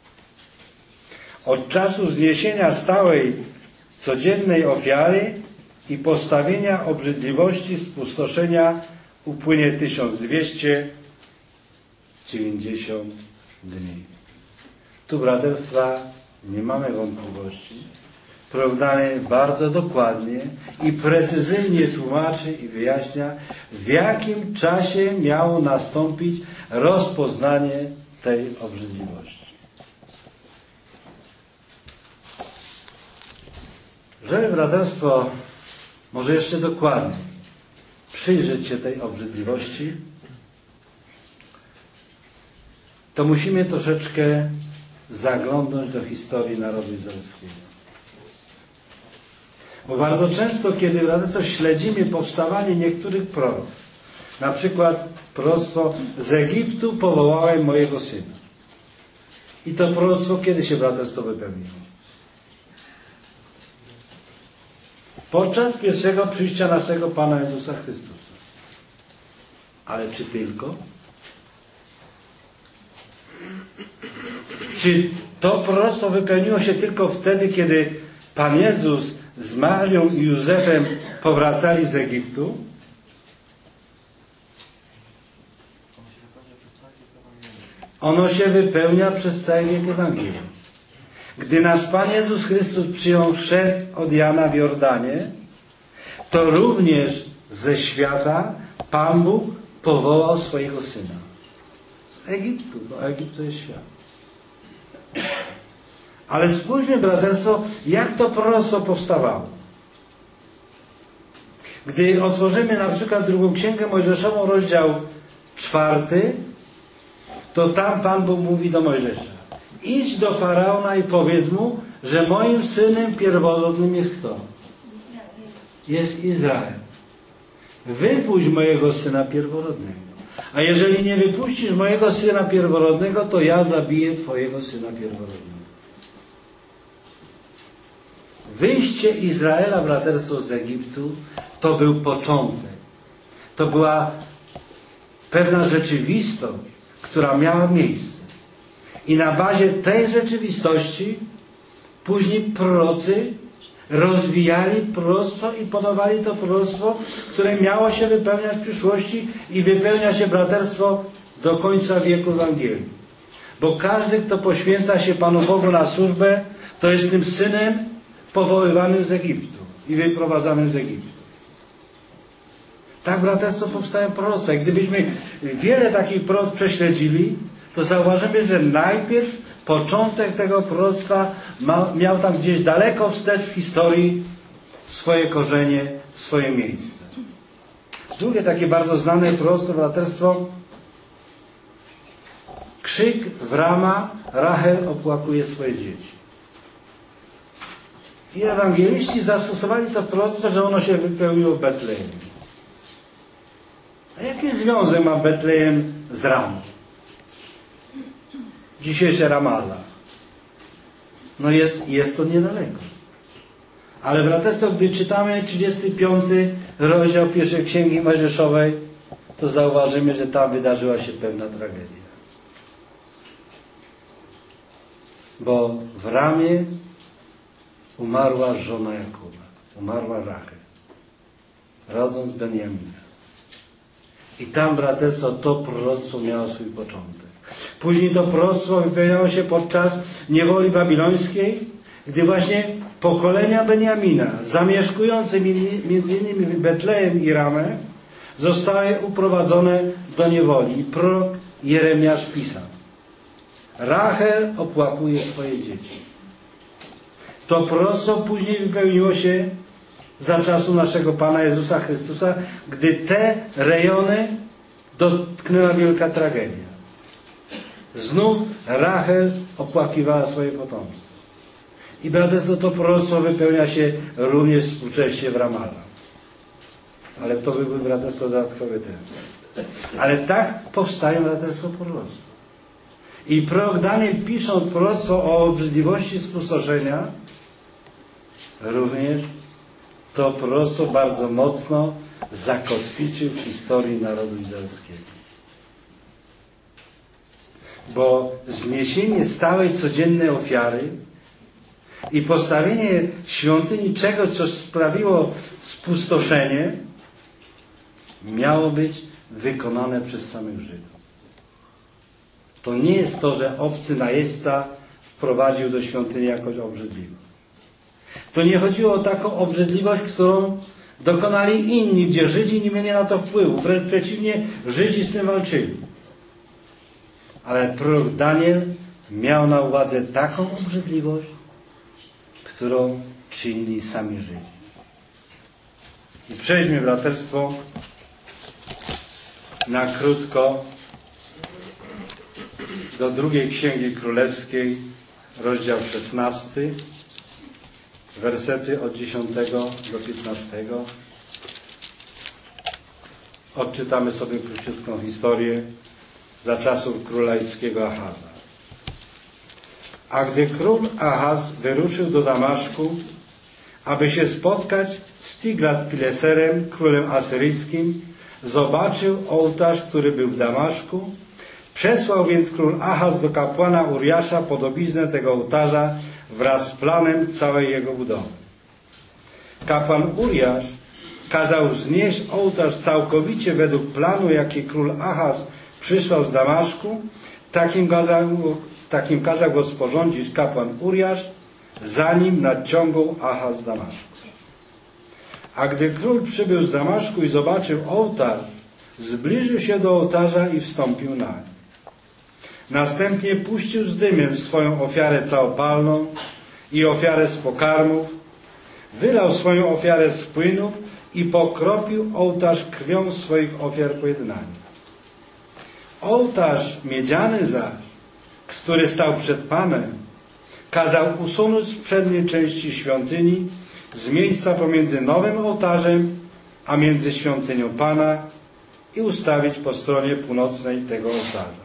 Od czasu zniesienia stałej, codziennej ofiary i postawienia obrzydliwości spustoszenia upłynie tysiąc dwieście dziewięćdziesiąt dni. Tu, braterstwa, nie mamy wątpliwości. Prorok Daniel bardzo dokładnie i precyzyjnie tłumaczy i wyjaśnia, w jakim czasie miało nastąpić rozpoznanie tej obrzydliwości. Żeby, braterstwo, może jeszcze dokładniej przyjrzeć się tej obrzydliwości, to musimy troszeczkę zaglądnąć do historii narodu izraelskiego. Bo bardzo często, kiedy, braterstwo, śledzimy powstawanie niektórych proroków, na przykład proroctwo z Egiptu powołałem mojego syna. I to proroctwo kiedy się, braterstwo, wypełniło? Podczas pierwszego przyjścia naszego Pana Jezusa Chrystusa. Ale czy tylko? Czy to proroctwo wypełniło się tylko wtedy, kiedy Pan Jezus z Marią i Józefem powracali z Egiptu? Ono się wypełnia przez cały wiek Ewangelii. Gdy nasz Pan Jezus Chrystus przyjął chrzest od Jana w Jordanie, to również ze świata Pan Bóg powołał swojego Syna. Z Egiptu, bo Egipt to jest świat. Ale spójrzmy, braterstwo, jak to proroctwo powstawało. Gdy otworzymy na przykład drugą Księgę Mojżeszową, rozdział czwarty, to tam Pan Bóg mówi do Mojżesza: idź do Faraona i powiedz mu, że moim synem pierworodnym jest kto? Jest Izrael. Wypuść mojego syna pierworodnego. A jeżeli nie wypuścisz mojego syna pierworodnego, to ja zabiję twojego syna pierworodnego. Wyjście Izraela, braterstwo, z Egiptu to był początek. To była pewna rzeczywistość, która miała miejsce. I na bazie tej rzeczywistości później prorocy rozwijali proroctwo i podawali to proroctwo, które miało się wypełniać w przyszłości i wypełnia się, braterstwo, do końca wieku Ewangelii. Bo każdy, kto poświęca się Panu Bogu na służbę, to jest tym synem powoływanym z Egiptu i wyprowadzanym z Egiptu. Tak, braterstwo, powstają proroctwa. I gdybyśmy wiele takich proroctw prześledzili, to zauważymy, że najpierw początek tego proroctwa ma, miał tam gdzieś daleko wstecz w historii swoje korzenie, swoje miejsce. Drugie takie bardzo znane proroctwo, braterstwo, krzyk w Rama, Rachel opłakuje swoje dzieci. I ewangeliści zastosowali to proroctwo, że ono się wypełniło w Betlejem. A jaki związek ma Betlejem z Ramą? Dzisiejsze Ramallah. No jest, jest to niedaleko. Ale braterstwo, gdy czytamy trzydziesty piąty rozdział pierwszej Księgi Mojżeszowej, to zauważymy, że tam wydarzyła się pewna tragedia. Bo w Ramie umarła żona Jakuba. Umarła Rachel, rodząc Benjamina. I tam, braterstwo, to proroctwo miało swój początek. Później to proroctwo wypełniało się podczas niewoli babilońskiej, gdy właśnie pokolenia Benjamina, zamieszkujące między innymi Betlejem i Ramę, zostały uprowadzone do niewoli. I prorok Jeremiasz pisał: Rachel opłakuje swoje dzieci. To proroctwo później wypełniło się za czasu naszego Pana Jezusa Chrystusa, gdy te rejony dotknęła wielka tragedia. Znów Rachel opłakiwała swoje potomstwo. I braterstwo, to proroctwo wypełnia się również współcześnie w Ramallah. Ale to by był, braterstwo, dodatkowy temat. Ale tak powstają, braterstwo, proroctwa. I prorok Daniel, pisząc proroctwo o obrzydliwości spustoszenia, również to proroctwo bardzo mocno zakotwiczył w historii narodu izraelskiego. Bo zniesienie stałej, codziennej ofiary i postawienie świątyni czegoś, co sprawiło spustoszenie, miało być wykonane przez samych Żydów. To nie jest to, że obcy najeźdźca wprowadził do świątyni jakoś obrzydliwość. To nie chodziło o taką obrzydliwość, którą dokonali inni, gdzie Żydzi nie mieli na to wpływu. Wręcz przeciwnie, Żydzi z tym walczyli. Ale prorok Daniel miał na uwadze taką obrzydliwość, którą czynili sami Żydzi. I przejdźmy, braterstwo, na krótko do drugiej Księgi Królewskiej, rozdział szesnasty, wersety od dziesiątego do piętnastego. Odczytamy sobie króciutką historię za czasów króla judzkiego Ahaza. A gdy król Ahaz wyruszył do Damaszku, aby się spotkać z Tiglat-Pileserem, królem asyryjskim, zobaczył ołtarz, który był w Damaszku. Przesłał więc król Ahaz do kapłana Uriasza podobiznę tego ołtarza wraz z planem całej jego budowy. Kapłan Uriasz kazał wznieść ołtarz całkowicie według planu, jaki król Ahaz przysłał z Damaszku. Takim kazał, takim kazał go sporządzić kapłan Uriasz, zanim nadciągał Ahaz z Damaszku. A gdy król przybył z Damaszku i zobaczył ołtarz, zbliżył się do ołtarza i wstąpił nań. Następnie puścił z dymem swoją ofiarę całopalną i ofiarę z pokarmów, wylał swoją ofiarę z płynów i pokropił ołtarz krwią swoich ofiar pojednania. Ołtarz miedziany zaś, który stał przed Panem, kazał usunąć z przedniej części świątyni, z miejsca pomiędzy nowym ołtarzem a między świątynią Pana i ustawić po stronie północnej tego ołtarza.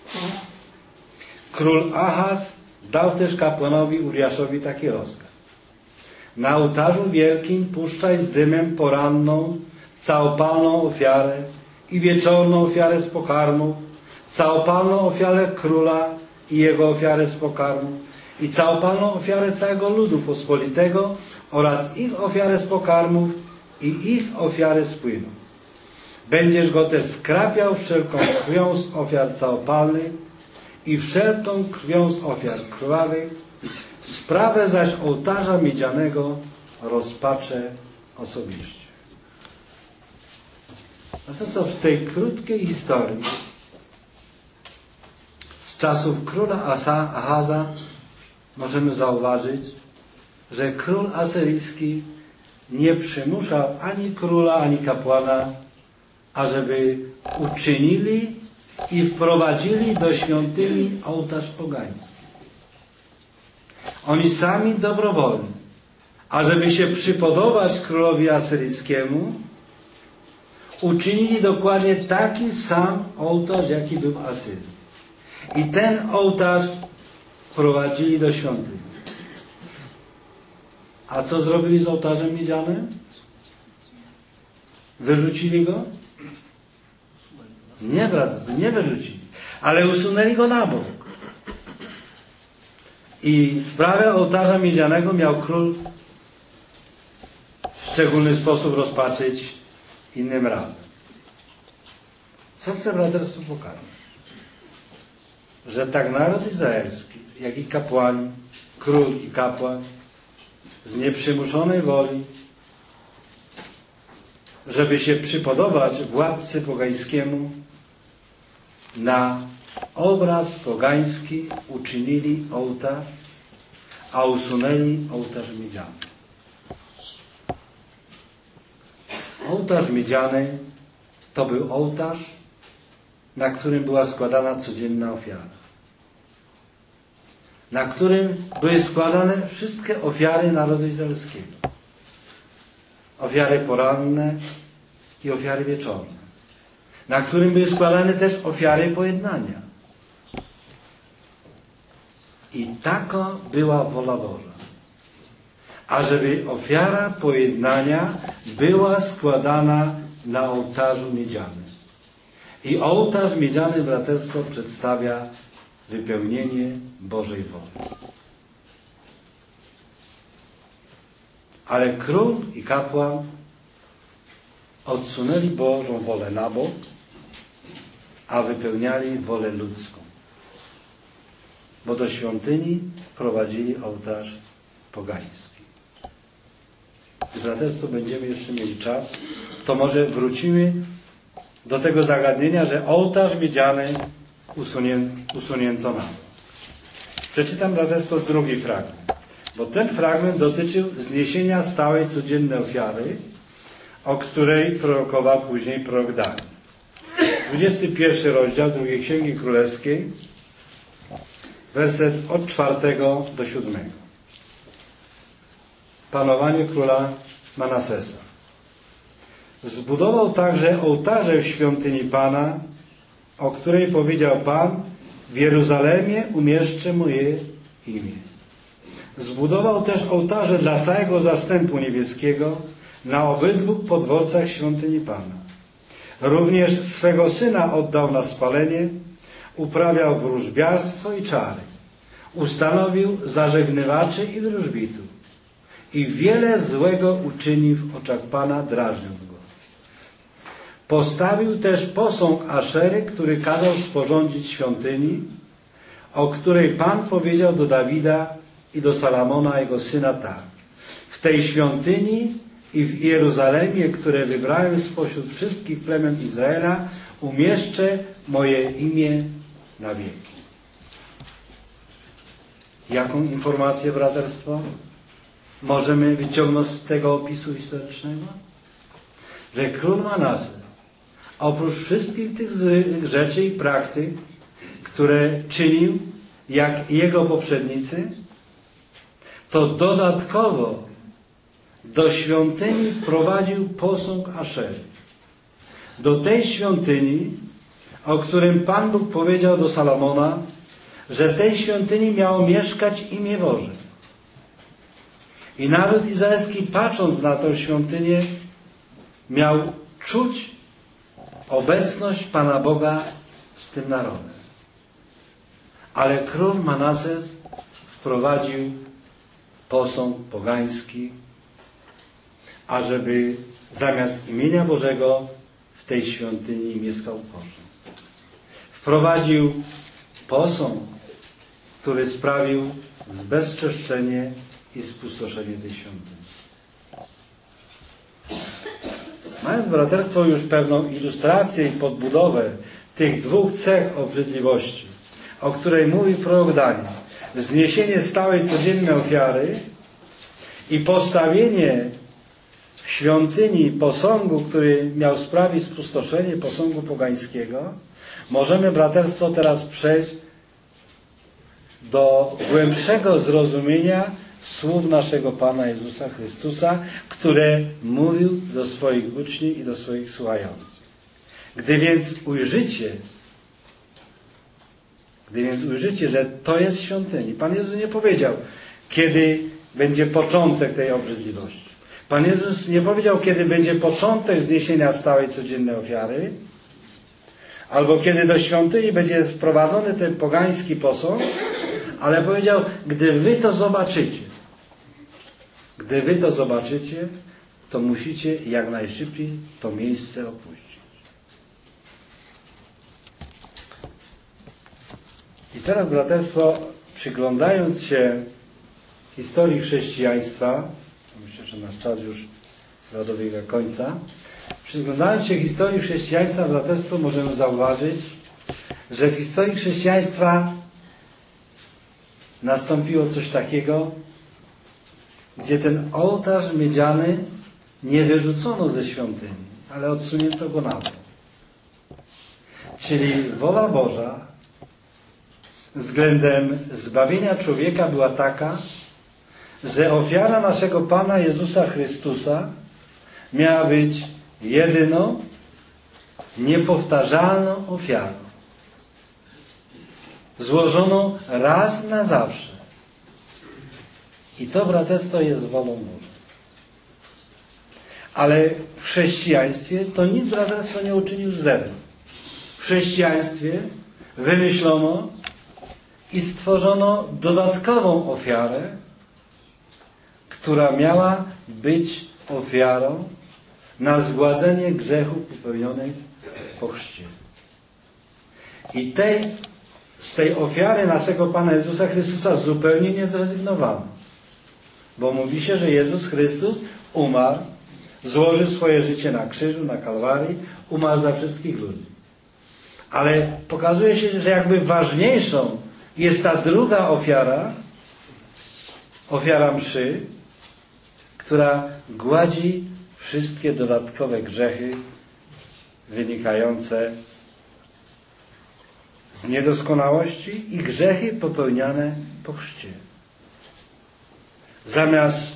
Król Ahaz dał też kapłanowi Uriaszowi taki rozkaz: na ołtarzu wielkim puszczaj z dymem poranną, całopalną ofiarę i wieczorną ofiarę z pokarmów, całopalną ofiarę króla i jego ofiarę z pokarmów i całopalną ofiarę całego ludu pospolitego oraz ich ofiarę z pokarmów i ich ofiarę z płynu. Będziesz go też skrapiał wszelką krwią z ofiar całopalnych i wszelką krwią z ofiar krwawych. Sprawę zaś ołtarza miedzianego rozpatrzę osobiście. No to co w tej krótkiej historii z czasów króla Asa, Ahaza możemy zauważyć, że król asyryjski nie przymuszał ani króla, ani kapłana, ażeby uczynili i wprowadzili do świątyni ołtarz pogański. Oni sami dobrowolnie, ażeby się przypodobać królowi asyryjskiemu, uczynili dokładnie taki sam ołtarz, jaki był w Asyrii. I ten ołtarz wprowadzili do świątyni. A co zrobili z ołtarzem miedzianym? Wyrzucili go? Nie, brat, nie wyrzucili. Ale usunęli go na bok. I sprawę ołtarza miedzianego miał król w szczególny sposób rozpatrzyć innym razem. Co chce braterstwu pokazać? Że tak naród izraelski, jak i kapłani, król i kapłan, z nieprzymuszonej woli, żeby się przypodobać władcy pogańskiemu, na obraz pogański uczynili ołtarz, a usunęli ołtarz miedziany. Ołtarz miedziany to był ołtarz, na którym była składana codzienna ofiara. Na którym były składane wszystkie ofiary narodu izraelskiego. Ofiary poranne i ofiary wieczorne. Na którym były składane też ofiary pojednania. I taka była wola Boża. Ażeby ofiara pojednania była składana na ołtarzu miedzianym. I ołtarz miedziany, braterstwo, przedstawia wypełnienie Bożej woli. Ale król i kapłan odsunęli Bożą wolę na bok, a wypełniali wolę ludzką. Bo do świątyni prowadzili ołtarz pogański. Gdy, braterstwo, będziemy jeszcze mieli czas, to może wrócimy do tego zagadnienia, że ołtarz miedziany usunięto, usunięto na bok. Przeczytam, braterstwo, drugi fragment. Bo ten fragment dotyczył zniesienia stałej codziennej ofiary, o której prorokował później prorok Daniel. dwudziesty pierwszy rozdział drugiej Księgi Królewskiej, werset od czwartego do siódmego. Panowanie króla Manasesa. Zbudował także ołtarze w świątyni Pana, o której powiedział Pan: w Jeruzalemie umieszczę moje imię. Zbudował też ołtarze dla całego zastępu niebieskiego na obydwu podwórcach świątyni Pana. Również swego syna oddał na spalenie, uprawiał wróżbiarstwo i czary. Ustanowił zażegnywaczy i wróżbitów. I wiele złego uczynił w oczach Pana, drażniąc go. Postawił też posąg Aszery, który kazał sporządzić świątyni, o której Pan powiedział do Dawida i do Salomona, jego syna, tak: w tej świątyni i w Jeruzalemie, które wybrałem spośród wszystkich plemion Izraela, umieszczę moje imię na wieki. Jaką informację, braterstwo, możemy wyciągnąć z tego opisu historycznego? Że król Manases, oprócz wszystkich tych złych rzeczy i praktyk, które czynił, jak jego poprzednicy, to dodatkowo do świątyni wprowadził posąg Aszery. Do tej świątyni, o którym Pan Bóg powiedział do Salomona, że w tej świątyni miało mieszkać imię Boże. I naród izraelski, patrząc na tę świątynię, miał czuć obecność Pana Boga z tym narodem. Ale król Manases wprowadził posąg pogański, ażeby zamiast imienia Bożego w tej świątyni mieszkał posąg. Wprowadził posąg, który sprawił zbezczeszczenie i spustoszenie tej świątyni. Mając braterstwo już pewną ilustrację i podbudowę tych dwóch cech obrzydliwości, o której mówi prorok Daniel, wzniesienie stałej codziennej ofiary i postawienie w świątyni posągu, który miał sprawić spustoszenie posągu pogańskiego, możemy, braterstwo, teraz przejść do głębszego zrozumienia słów naszego Pana Jezusa Chrystusa, które mówił do swoich uczniów i do swoich słuchających. Gdy więc ujrzycie, gdy więc ujrzycie, że to jest świątyni. Pan Jezus nie powiedział, kiedy będzie początek tej obrzydliwości. Pan Jezus nie powiedział, kiedy będzie początek zniesienia stałej codziennej ofiary, albo kiedy do świątyni będzie wprowadzony ten pogański posąg, ale powiedział, gdy wy to zobaczycie, gdy wy to zobaczycie, to musicie jak najszybciej to miejsce opuścić. I teraz, braterstwo, przyglądając się historii chrześcijaństwa, myślę, że nasz czas już dobiega końca, przyglądając się historii chrześcijaństwa, braterstwo, możemy zauważyć, że w historii chrześcijaństwa nastąpiło coś takiego, gdzie ten ołtarz miedziany nie wyrzucono ze świątyni, ale odsunięto go na dół. Czyli wola Boża względem zbawienia człowieka była taka, że ofiara naszego Pana Jezusa Chrystusa miała być jedyną, niepowtarzalną ofiarą. Złożoną raz na zawsze. I to, braterstwo, jest wolą Bożą. Ale w chrześcijaństwie to nikt, braterstwo, nie uczynił zero. W chrześcijaństwie wymyślono i stworzono dodatkową ofiarę, która miała być ofiarą na zgładzenie grzechów popełnionych po chrzcie. I tej, z tej ofiary naszego Pana Jezusa Chrystusa zupełnie nie zrezygnowano. Bo mówi się, że Jezus Chrystus umarł, złożył swoje życie na krzyżu, na Kalwarii, umarł za wszystkich ludzi. Ale pokazuje się, że jakby ważniejszą jest ta druga ofiara, ofiara mszy, która gładzi wszystkie dodatkowe grzechy wynikające z niedoskonałości i grzechy popełniane po chrzcie. Zamiast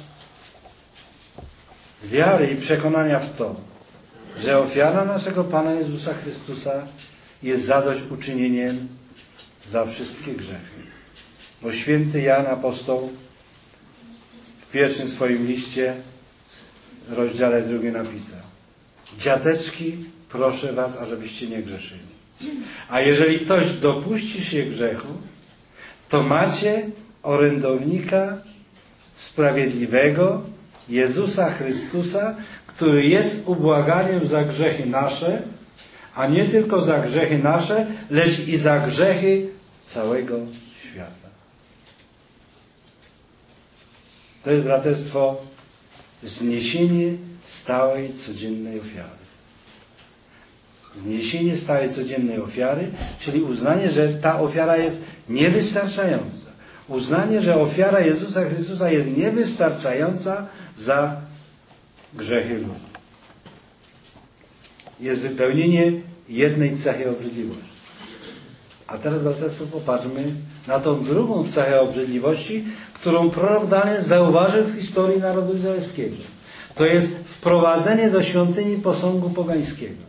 wiary i przekonania w to, że ofiara naszego Pana Jezusa Chrystusa jest zadośćuczynieniem za wszystkie grzechy. Bo święty Jan Apostoł w pierwszym swoim liście, rozdziale drugim napisał: dziateczki, proszę was, ażebyście nie grzeszyli. A jeżeli ktoś dopuści się grzechu, to macie orędownika sprawiedliwego, Jezusa Chrystusa, który jest ubłaganiem za grzechy nasze, a nie tylko za grzechy nasze, lecz i za grzechy całego świata. To jest, braterstwo, zniesienie stałej, codziennej ofiary. Zniesienie stałej, codziennej ofiary, czyli uznanie, że ta ofiara jest niewystarczająca. Uznanie, że ofiara Jezusa Chrystusa jest niewystarczająca za grzechy ludzi. Jest wypełnienie jednej cechy obrzydliwości. A teraz, braterstwo, popatrzmy na tą drugą cechę obrzydliwości, którą prorok Daniel zauważył w historii narodu izraelskiego. To jest wprowadzenie do świątyni posągu pogańskiego.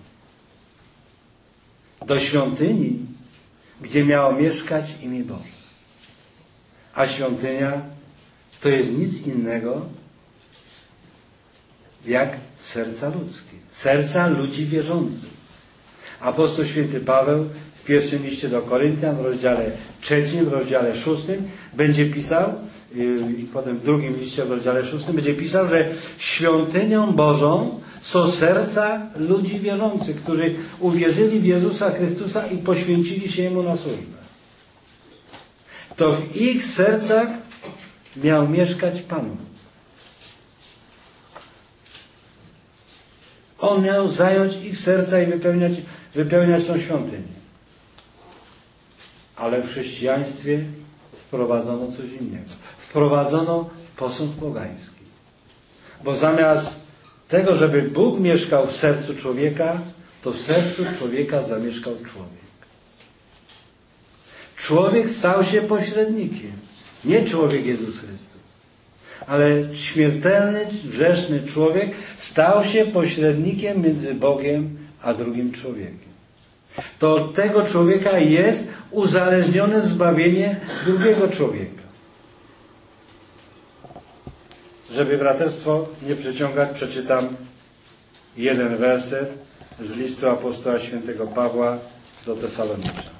Do świątyni, gdzie miało mieszkać imię Boże. A świątynia to jest nic innego jak serca ludzkie. Serca ludzi wierzących. Apostoł święty Paweł w pierwszym liście do Koryntian w rozdziale trzecim, w rozdziale szóstym będzie pisał, i potem w drugim liście w rozdziale szóstym będzie pisał, że świątynią Bożą są serca ludzi wierzących, którzy uwierzyli w Jezusa Chrystusa i poświęcili się Jemu na służbę. To w ich sercach miał mieszkać Pan. On miał zająć ich serca i wypełniać, wypełniać tą świątynię. Ale w chrześcijaństwie wprowadzono coś innego. Wprowadzono posąg pogański. Bo zamiast tego, żeby Bóg mieszkał w sercu człowieka, to w sercu człowieka zamieszkał człowiek. Człowiek stał się pośrednikiem. Nie człowiek Jezus Chrystus. Ale śmiertelny, grzeszny człowiek stał się pośrednikiem między Bogiem a drugim człowiekiem. To od tego człowieka jest uzależnione zbawienie drugiego człowieka. Żeby braterstwo nie przeciągać, przeczytam jeden werset z listu apostoła świętego Pawła do Tesaloniczan.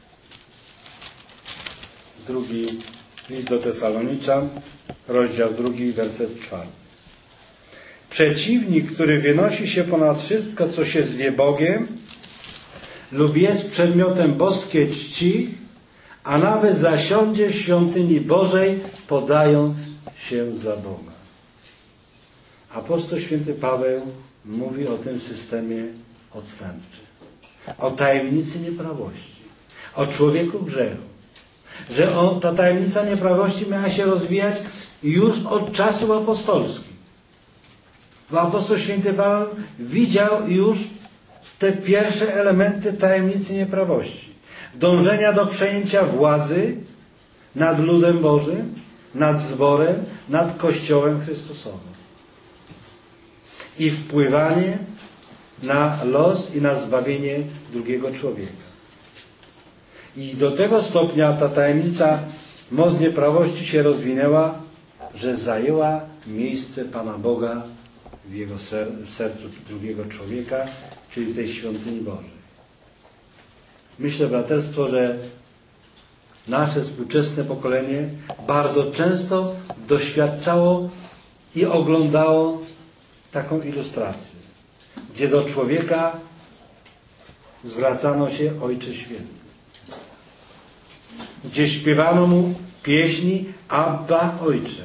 Drugi list do Tesaloniczan, rozdział drugi, werset czwarty. Przeciwnik, który wynosi się ponad wszystko, co się zwie Bogiem, lub jest przedmiotem boskiej czci, a nawet zasiądzie w świątyni Bożej, podając się za Boga. Apostoł święty Paweł mówi o tym systemie odstępczym, o tajemnicy nieprawości, o człowieku grzechu, że on, ta tajemnica nieprawości miała się rozwijać już od czasów apostolskich. Bo apostoł święty Paweł widział już te pierwsze elementy tajemnicy nieprawości. Dążenia do przejęcia władzy nad ludem Bożym, nad zborem, nad Kościołem Chrystusowym. I wpływanie na los i na zbawienie drugiego człowieka. I do tego stopnia ta tajemnica moc nieprawości się rozwinęła, że zajęła miejsce Pana Boga w jego ser w sercu drugiego człowieka, czyli w tej świątyni Bożej. Myślę, braterstwo, że nasze współczesne pokolenie bardzo często doświadczało i oglądało taką ilustrację, gdzie do człowieka zwracano się Ojcze Święty, gdzie śpiewano mu pieśni Abba Ojcze,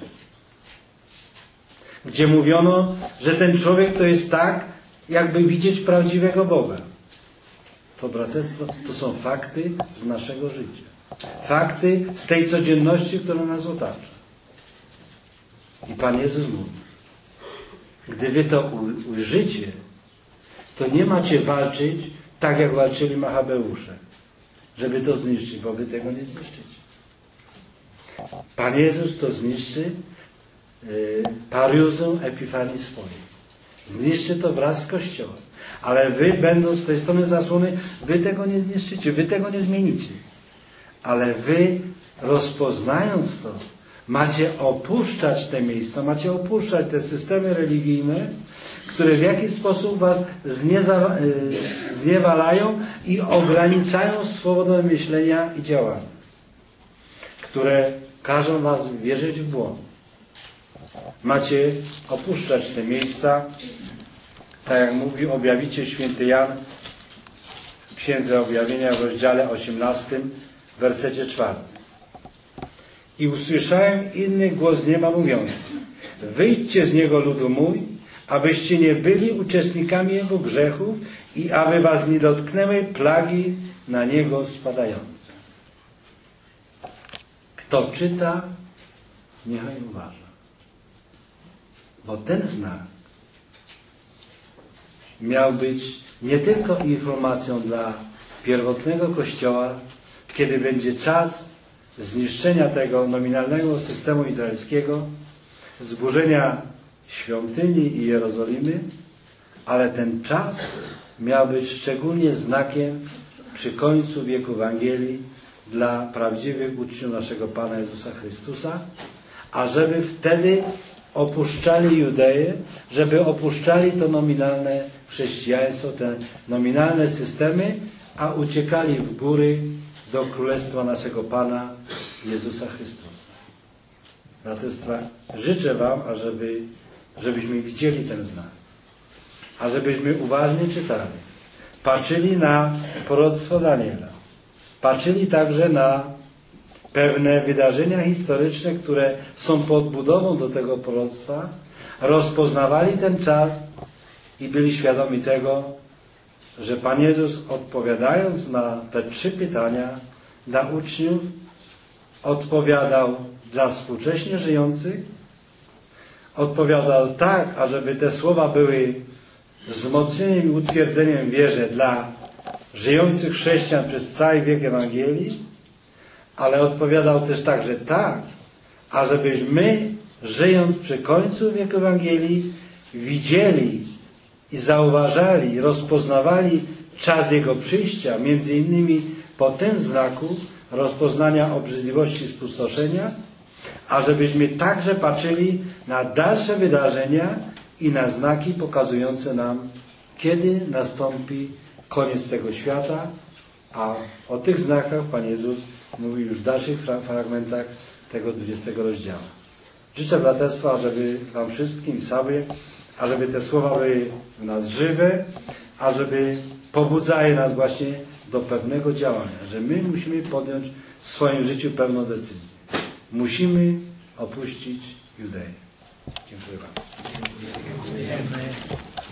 gdzie mówiono, że ten człowiek to jest tak, jakby widzieć prawdziwego Boga. To braterstwo, to są fakty z naszego życia. Fakty z tej codzienności, która nas otacza. I Pan Jezus mówi, gdy wy to ujrzycie, to nie macie walczyć tak, jak walczyli Machabeusze, żeby to zniszczyć, bo wy tego nie zniszczycie. Pan Jezus to zniszczy yy, pariuzą Epifanii swojej. Zniszczy to wraz z Kościołem. Ale wy, będąc z tej strony zasłony, wy tego nie zniszczycie, wy tego nie zmienicie. Ale wy, rozpoznając to, macie opuszczać te miejsca, macie opuszczać te systemy religijne, które w jakiś sposób was zniewalają i ograniczają swobodę myślenia i działania, które każą was wierzyć w błąd. Macie opuszczać te miejsca, tak jak mówi, objawicie święty Jan w Księdze Objawienia w rozdziale osiemnastym, w wersecie czwartym. I usłyszałem inny głos z nieba mówiący: wyjdźcie z niego, ludu mój, abyście nie byli uczestnikami jego grzechów i aby was nie dotknęły plagi na niego spadające. Kto czyta, niechaj uważa. Bo ten znak miał być nie tylko informacją dla pierwotnego Kościoła, kiedy będzie czas zniszczenia tego nominalnego systemu izraelskiego, zburzenia świątyni i Jerozolimy, ale ten czas miał być szczególnie znakiem przy końcu wieku Ewangelii dla prawdziwych uczniów naszego Pana Jezusa Chrystusa, ażeby wtedy opuszczali Judeję, żeby opuszczali to nominalne chrześcijaństwo, te nominalne systemy, a uciekali w góry do Królestwa naszego Pana Jezusa Chrystusa. Braterstwa, życzę wam, ażeby, żebyśmy widzieli ten znak, a żebyśmy uważnie czytali, patrzyli na proroctwo Daniela, patrzyli także na pewne wydarzenia historyczne, które są podbudową do tego proroctwa, rozpoznawali ten czas i byli świadomi tego, że Pan Jezus, odpowiadając na te trzy pytania dla uczniów, odpowiadał dla współcześnie żyjących, odpowiadał tak, ażeby te słowa były wzmocnieniem i utwierdzeniem w wierze dla żyjących chrześcijan przez cały wiek Ewangelii, ale odpowiadał też także tak, ażebyśmy, żyjąc przy końcu wieku Ewangelii, widzieli i zauważali, i rozpoznawali czas Jego przyjścia, między innymi po tym znaku rozpoznania obrzydliwości spustoszenia, ażebyśmy także patrzyli na dalsze wydarzenia i na znaki pokazujące nam, kiedy nastąpi koniec tego świata, a o tych znakach Pan Jezus mówi już w dalszych fra fragmentach tego dwudziestego rozdziału. Życzę braterstwa, żeby Wam wszystkim sobie, ażeby te słowa były w nas żywe, ażeby pobudzały nas właśnie do pewnego działania, że my musimy podjąć w swoim życiu pewną decyzję. Musimy opuścić Judeę. Dziękuję bardzo.